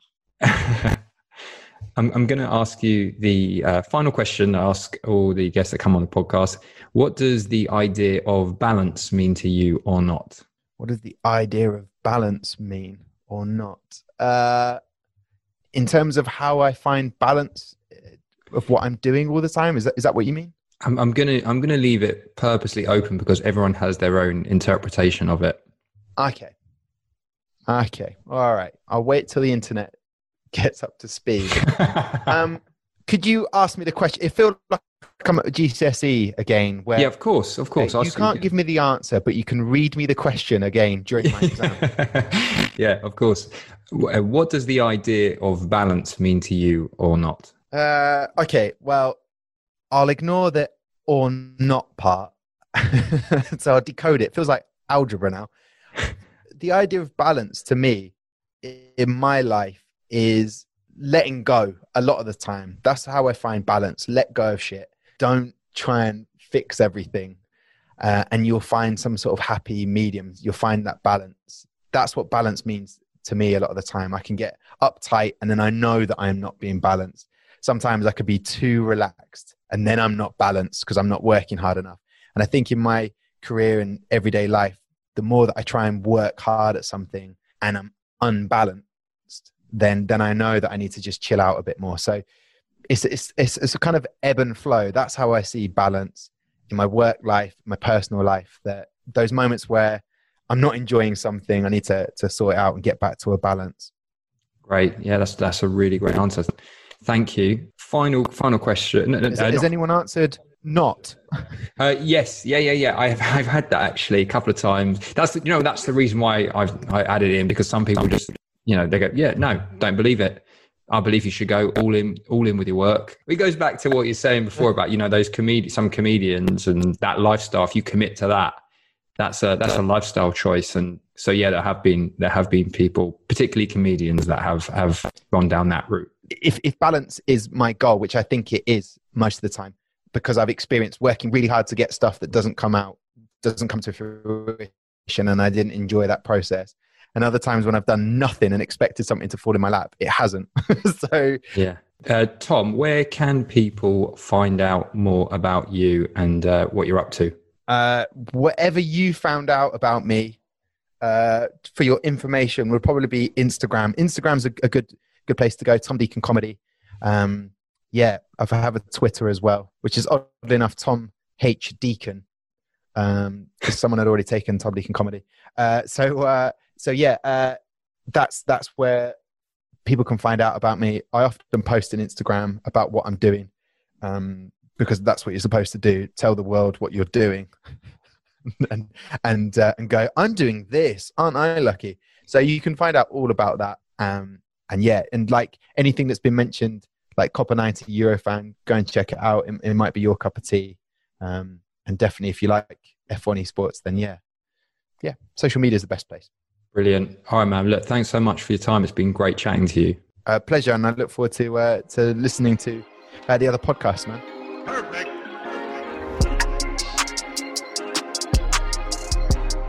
I'm, I'm going to ask you the uh, final question. I ask all the guests that come on the podcast. What does the idea of balance mean to you or not? What does the idea of balance mean or not? Uh, in terms of how I find balance of what I'm doing all the time, is that is that what you mean? I'm, I'm gonna I'm gonna leave it purposely open because everyone has their own interpretation of it. Okay. Okay. All right. I'll wait till the internet gets up to speed. um, could you ask me the question? It feels like I'm at G C S E again. Where yeah, of course, of course. You can't give me the answer, but you can read me the question again during my exam. Yeah, of course. What does the idea of balance mean to you or not? Uh, okay, well, I'll ignore the or not part. So I'll decode it. It feels like algebra now. The idea of balance to me in my life is letting go a lot of the time. That's how I find balance. Let go of shit. Don't try and fix everything. Uh, and you'll find some sort of happy medium. You'll find that balance. That's what balance means to me a lot of the time. I can get uptight and then I know that I am not being balanced. Sometimes I could be too relaxed and then I'm not balanced because I'm not working hard enough. And I think in my career and everyday life, the more that I try and work hard at something and I'm unbalanced, then then I know that I need to just chill out a bit more. So it's it's it's, it's a kind of ebb and flow. That's how I see balance in my work life, my personal life. That those moments where I'm not enjoying something, I need to to sort it out and get back to a balance. Great, yeah, that's that's a really great answer. Thank you. Final final question. Has, uh, has anyone answered? Not. uh, yes, yeah, yeah, yeah. I've I've had that actually a couple of times. That's the, you know that's the reason why I've I added it in, because some people just. You know, they go, yeah, no, don't believe it. I believe you should go all in, all in with your work. It goes back to what you're saying before about, you know, those comedi- some comedians and that lifestyle. If you commit to that, that's a that's a lifestyle choice. And so, yeah, there have been there have been people, particularly comedians, that have have gone down that route. If if balance is my goal, which I think it is most of the time, because I've experienced working really hard to get stuff that doesn't come out, doesn't come to fruition, and I didn't enjoy that process. And other times when I've done nothing and expected something to fall in my lap, it hasn't. So yeah. Uh, Tom, where can people find out more about you and uh, what you're up to? Uh, whatever you found out about me, uh, for your information, would probably be Instagram. Instagram's a, a good good place to go. Tom Deacon Comedy. Um, yeah, I have a Twitter as well, which is oddly enough Tom H Deacon, um, because someone had already taken Tom Deacon Comedy. Uh, so. Uh, So yeah, uh, that's that's where people can find out about me. I often post on Instagram about what I'm doing, um, because that's what you're supposed to do. Tell the world what you're doing, and and uh, and go, I'm doing this, aren't I lucky? So you can find out all about that. Um, and yeah, and like anything that's been mentioned, like Copper ninety Eurofan, go and check it out. It, it might be your cup of tea. Um, and definitely, if you like F one esports, then yeah, yeah, social media is the best place. Brilliant. All right, man. Look, thanks so much for your time. It's been great chatting to you. Uh, pleasure. And I look forward to uh, to listening to uh, the other podcasts, man. Perfect.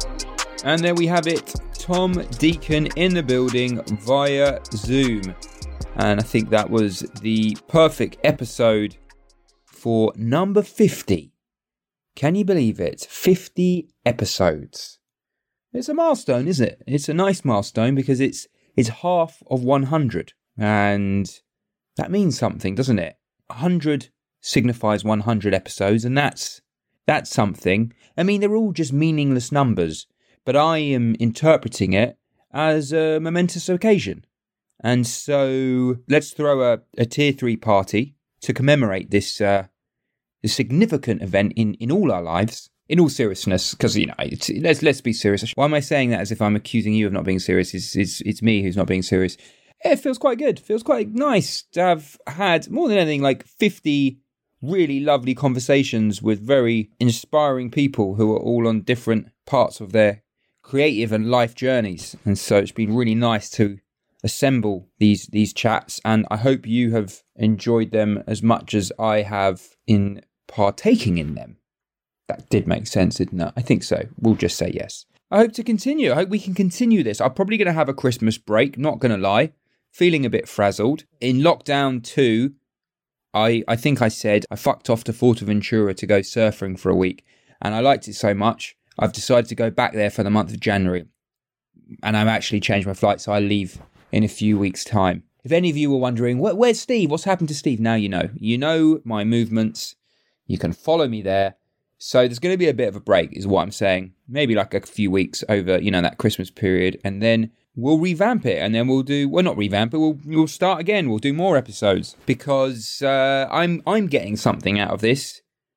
And there we have it. Tom Deacon in the building via Zoom. And I think that was the perfect episode for number fifty. Can you believe it? fifty episodes. It's a milestone, isn't it? It's a nice milestone because it's it's half of one hundred. And that means something, doesn't it? one hundred signifies one hundred episodes, and that's that's something. I mean, they're all just meaningless numbers, but I am interpreting it as a momentous occasion. And so let's throw a, a tier three party to commemorate this, uh, this significant event in, in all our lives. In all seriousness, because, you know, it's, let's let's be serious. Why am I saying that as if I'm accusing you of not being serious? It's, it's, it's me who's not being serious. It feels quite good. It feels quite nice to have had, more than anything, like fifty really lovely conversations with very inspiring people who are all on different parts of their creative and life journeys. And so it's been really nice to assemble these these chats, and I hope you have enjoyed them as much as I have in partaking in them. That did make sense, didn't it? I think so. We'll just say yes. I hope to continue. I hope we can continue this. I'm probably going to have a Christmas break, not going to lie. Feeling a bit frazzled. In lockdown two, I, I think I said I fucked off to Fuerteventura to go surfing for a week, and I liked it so much, I've decided to go back there for the month of January, and I've actually changed my flight, so I leave in a few weeks' time. If any of you were wondering, Where, where's Steve? What's happened to Steve? Now you know. You know my movements. You can follow me there. So there's going to be a bit of a break, is what I'm saying. Maybe like a few weeks over, you know, that Christmas period, and then we'll revamp it, and then we'll do, well, not revamp it, we'll, we'll start again. We'll do more episodes, because uh, I'm I'm getting something out of this.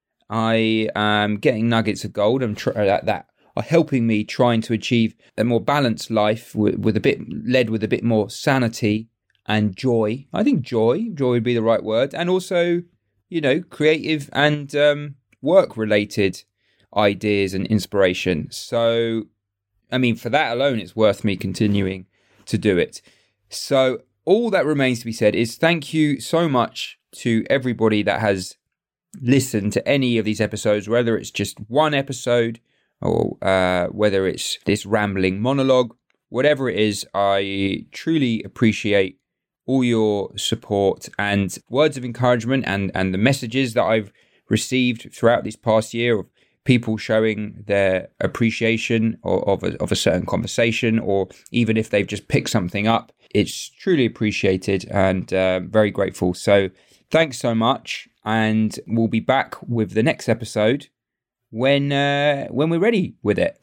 I am getting nuggets of gold and tr- that, that are helping me trying to achieve a more balanced life with, with a bit, led with a bit more sanity and joy. I think joy, joy would be the right word. And also, you know, creative and um, work-related ideas and inspiration. So, I mean, for that alone, it's worth me continuing to do it. So all that remains to be said is thank you so much to everybody that has listened to any of these episodes, whether it's just one episode or uh, whether it's this rambling monologue, whatever it is. I truly appreciate all your support and words of encouragement, and, and the messages that I've received throughout this past year of people showing their appreciation of, of, a, of a certain conversation, or even if they've just picked something up. It's truly appreciated, and uh, very grateful. So thanks so much, and we'll be back with the next episode when uh, when we're ready with it.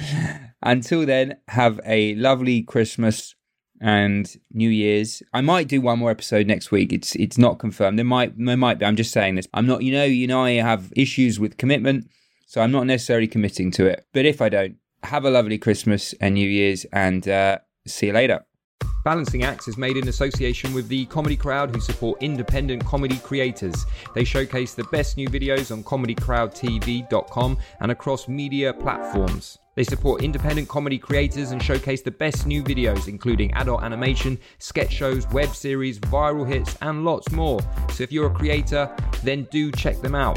Until then, have a lovely Christmas and New Year's. I might do one more episode next week. It's it's not confirmed. There might there might be. I'm just saying this. I'm not. You know. You know. I have issues with commitment, so I'm not necessarily committing to it. But if I don't, have a lovely Christmas and New Year's, and uh, see you later. Balancing Acts is made in association with the Comedy Crowd, who support independent comedy creators. They showcase the best new videos on comedy crowd t v dot com and across media platforms. They support independent comedy creators and showcase the best new videos, including adult animation, sketch shows, web series, viral hits, and lots more. So if you're a creator, then do check them out.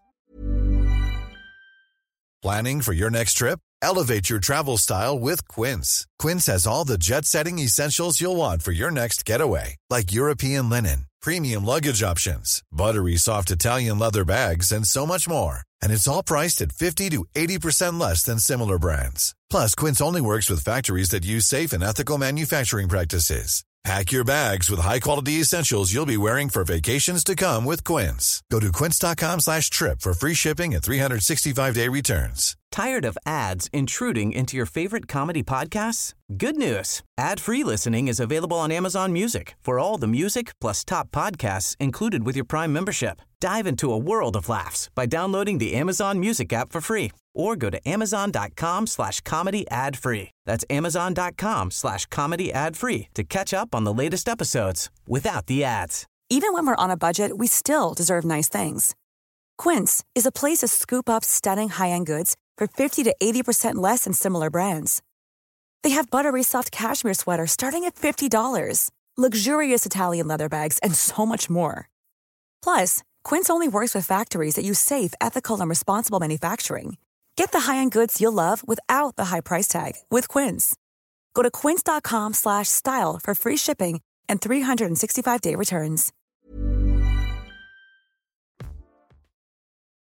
Planning for your next trip? Elevate your travel style with Quince. Quince has all the jet-setting essentials you'll want for your next getaway, like European linen, premium luggage options, buttery soft Italian leather bags, and so much more. And it's all priced at fifty to eighty percent less than similar brands. Plus, Quince only works with factories that use safe and ethical manufacturing practices. Pack your bags with high-quality essentials you'll be wearing for vacations to come with Quince. Go to quince.com slash trip for free shipping and three sixty-five day returns. Tired of ads intruding into your favorite comedy podcasts? Good news. Ad-free listening is available on Amazon Music for all the music plus top podcasts included with your Prime membership. Dive into a world of laughs by downloading the Amazon Music app for free, or go to amazon.com slash comedy ad free. That's amazon.com slash comedy ad free to catch up on the latest episodes without the ads. Even when we're on a budget, we still deserve nice things. Quince is a place to scoop up stunning high-end goods for fifty to eighty percent less than similar brands. They have buttery soft cashmere sweaters starting at fifty dollars, luxurious Italian leather bags, and so much more. Plus, Quince only works with factories that use safe, ethical, and responsible manufacturing. Get the high-end goods you'll love without the high price tag with Quince. Go to quince.com slash style for free shipping and three hundred sixty-five day returns.